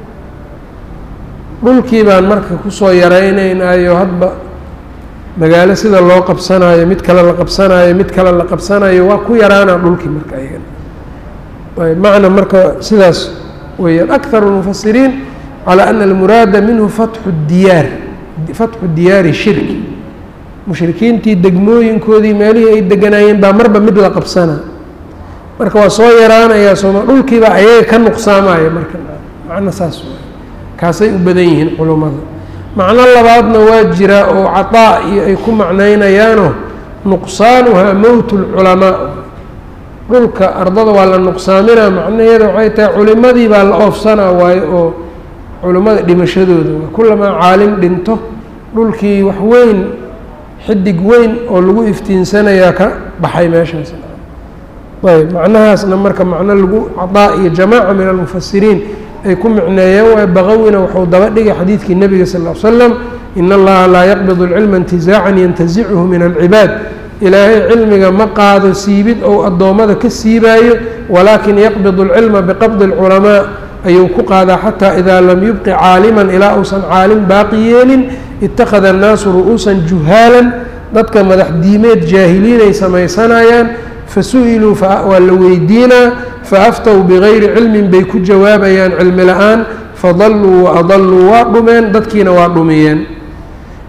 dhulkii baan marka kusoo yaraynaynaayo hadba magaalo sida loo qabsanayo mid kale la qabsanayo mid kale la qabsanayo waa ku yaraana dhulkii marka ayagana ayb macna marka sidaas weeyaan akharu lmufasiriin calى ana almuraada minhu fatxu diyaar fatxu diyaari shirki mushrikiintii degmooyinkoodii meelihii ay deganaayeen baa marba mid la qabsanaa marka waa soo yaraanayaa sooma dhulkiibaa ayaga ka nuqsaamaya marka macno saas kaasay u badan yihiin culummada macno labaadna waa jiraa oo cataa iyo ay ku macnaynayaano nuqsaanuhaa mowtu lculamaa dhulka ardada waa la nuqsaaminaa macnaheeda waxay tahay culimadii baa la oofsanaa waayo oo culimmada dhimashadooda kulamaa caalim dhinto dhulkii wax weyn xidig weyn oo lagu iftiinsanayaa ka baxay meeshaas ayb macnahaasna marka macno lagu cadaa iyo jamaaca min almufasiriin ay ku micneeyeen waay baqawina wuxuu daba dhigay xadiidkii nebiga sal l slam ina allaha laa yaqbidu lcilma intizaacan yantazichu min alcibaad ilaahay cilmiga ma qaado siibid ou addoommada ka siibaayo walaakin yaqbidu alcilma biqabdi alculamaa ayuu ku qaadaa xataa idaa lam yubqi caaliman ilaa uusan caalim baaqi yeelin ittakhada annaasu ru'uusan juhaalan dadka madax diimeed jaahiliinay samaysanayaan fasu'iluu waa la weydiinaa faaftow bigayri cilmin bay ku jawaabayaan cilmi la-aan fadalluu wa adalluu waa dhumeen dadkiina waa dhumiyeen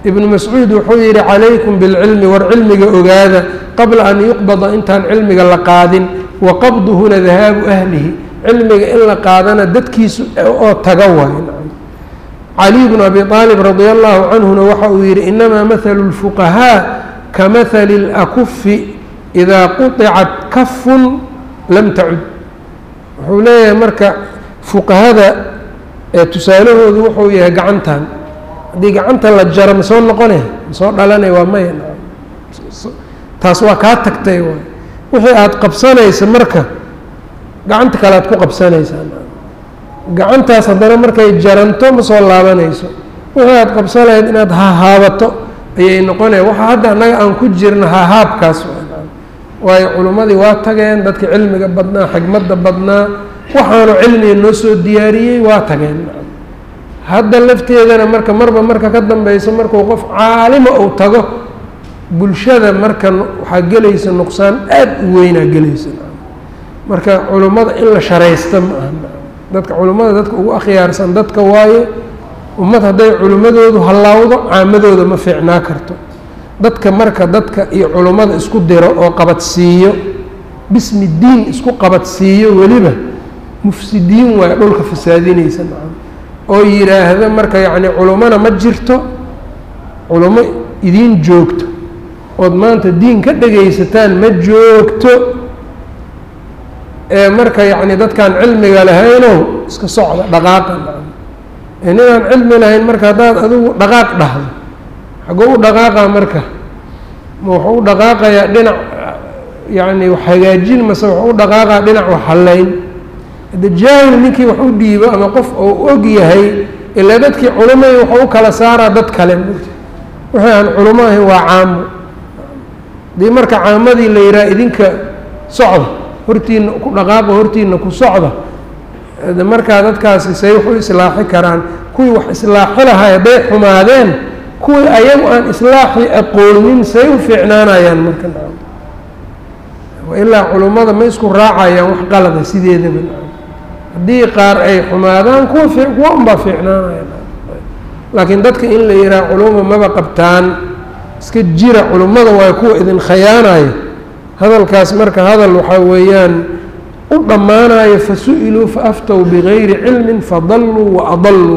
ibnu mascuud wuxuu yidhi calaykum bilcilmi war cilmiga ogaada qabla an yuqbada intaan cilmiga la qaadin wa qabduhuna dahaabu ahlihi cilmiga in la qaadana dadkiisu oo taga waayo caliy bnu abi aalib radia allahu canhuna waxa uu yidhi inamaa mathalu lfuqahaa ka mathali اlakufi idaa quطicat kafun lam tacud wuxuu leeyahay marka fuqahada ee tusaalahoodu wuxuu yahay gacantan haddii gacanta la jaro ma soo noqone ma soo dhalanay waa maya taas waa kaa tagtay waay wixii aada qabsanaysa marka gacanta kale aad ku qabsanaysaa gacantaas haddana markay jaranto ma soo laabanayso wixii aada qabsanayd inaad hahaabato ayay noqonaya waxa hadda annaga aan ku jirna hahaabkaas waayo culimmadii waa tageen dadka cilmiga badnaa xigmadda badnaa waxaanu cilmiga noo soo diyaariyey waa tageen hadda lafteedana marka marba marka ka dambeyso markuu qof caalima uu tago bulshada marka waxaa gelaysa nuqsaan aada u weynaa gelaysa marka culimmada in la sharaysta ma aha dadka culimmada dadka ugu akhyaarsan dadka waaye ummad hadday culimmadoodu hallaawdo caamadooda ma fiicnaa karto dadka marka dadka iyo culimmada isku diro oo qabadsiiyo bismi diin isku qabadsiiyo weliba mufsidiin waaye dhulka fasaadinaysa maa oo yidhaahda marka yacni culimmona ma jirto culimo idiin joogto ood maanta diin ka dhegaysataan ma joogto ee marka yacni dadkaan cilmiga lahaynow iska socda dhaqaaqa ninaan cilmi lahayn marka haddaad adigu dhaqaaq dhahdo xaggoo u dhaqaaqaa marka ma wuxuu u dhaqaaqayaa dhinac yacni wax hagaajin mase wuxuu u dhaqaaqaa dhinac wax hallayn hadda jaahil ninkii wax u dhiibo ama qof oo og yahay ilaa dadkii culumay wuxuu u kala saaraa dad kale wixii aan culimo ahayn waa caamo hadii marka caamadii la yidhaha idinka socda hortiina ku dhaqaaqa hortiina ku socda markaa dadkaasi say wax u islaaxi karaan kuwii wax islaaxi lahay hadday xumaadeen kuwii ayagu aan islaaxii aqoonin say u fiicnaanayaan marka ilaa culummada ma isku raacayaan wax qalada sideedaba haddii qaar ay xumaadaan kuwa kuwa unbaa fiicnaanayaan laakiin dadka in la yidhaha culumma maba qabtaan iska jira culummada waa kuwa idin khayaanayo hadalkaas marka hadal waxaa weeyaan u dhammaanayo fasu'iluu faaftow bigayri cilmin fadalluu waadalluu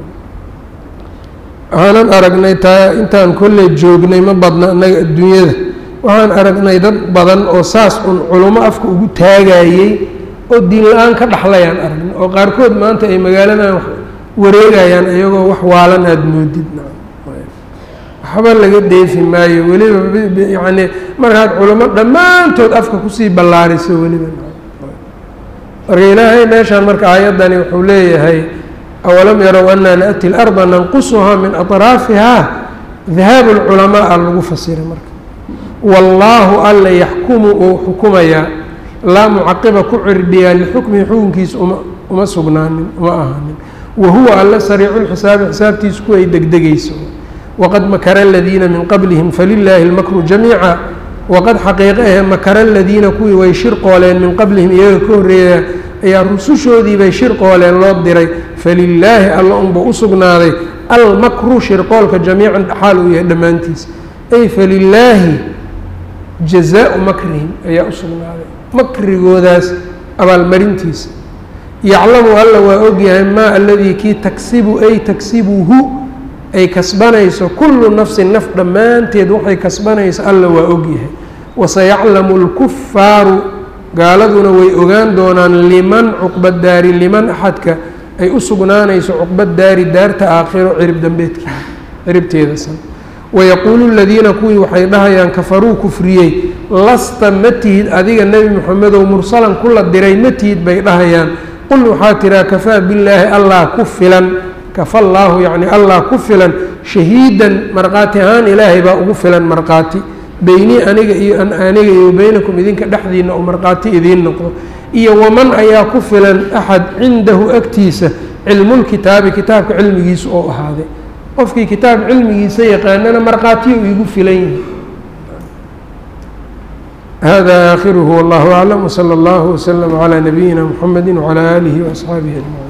waxaanan aragnay taa intaan kolley joognay ma badna annaga adduunyada waxaan aragnay dad badan oo saas un culummo afka ugu taagayey oo diin la-aan ka dhaxlayaan aragnay oo qaarkood maanta ay magaaladan wareegayaan iyagoo wax waalan aada moodid waxba laga dheefi maayo weliba yacni markaad culummo dhammaantood afka kusii ballaariso weliba marka ilaahay meeshaan marka aayaddani wuxuu leeyahay awalam yarow annaa naأti اlarda nanqusuhaa min aطraafihaa dahaabu اlculamaa a lagu fasiray marka wallaahu alla yaxkumu uu xukumayaa laa mucaqiba ku cirdhiyaa lixukmihi xukunkiisa uma uma sugnaanin uma ahaanin wahuwa alla sariicu lxisaabi xisaabtiisu kuway degdegayso waqad makara aladiina min qablihim falilaahi اlmakru jamiica waqad xaqiiqe ahe makara aladiina kuwii way shirqooleen min qablihim iyaga ka horreeya ayaa rusushoodii bay shirqooleen loo diray falilaahi alla unba u sugnaaday almakru shirqoolka jamiican xaal uu yahay dhammaantiisa ay falilaahi jazaau makrihim ayaa u sugnaaday makrigoodaas abaalmarintiisa yaclamu alla waa ogyahay maa aladii kii tagsibu ay tagsibuhu ay kasbanayso kullu nafsin naf dhammaanteed waxay kasbanayso alla waa ogyahay wasayaclamu lkufaaru gaaladuna way ogaan doonaan liman cuqba daari liman axadka ay u sugnaanayso cuqba daari daarta aakhiro cirib dambeedkeeda ciribteeda san wayaquulu ladiina kuwii waxay dhahayaan kafaruu kufriyey lasta ma tihid adiga nebi moxamedow mursalan kula diray ma tihid bay dhahayaan qul waxaa tiraa kafaa billaahi allah ku filan kafa llaahu yacni allah ku filan shahiidan markhaati ahaan ilaahay baa ugu filan markhaati beynii aniga iyo aniga iyo beynakum idinka dhexdiina oo markhaati idiin noqdo iyo waman ayaa ku filan axad cindahu agtiisa cilmulkitaabi kitaabka cilmigiisa oo ahaaday qofkii kitaab cilmigiisa yaqaanana markhaatiyo igu filan yihi hada aakhiruhu wallahu aclam wsala allahu waslama calaa nabiyina muxamedi wacalaa aalihi waasxaabihi ajmaciin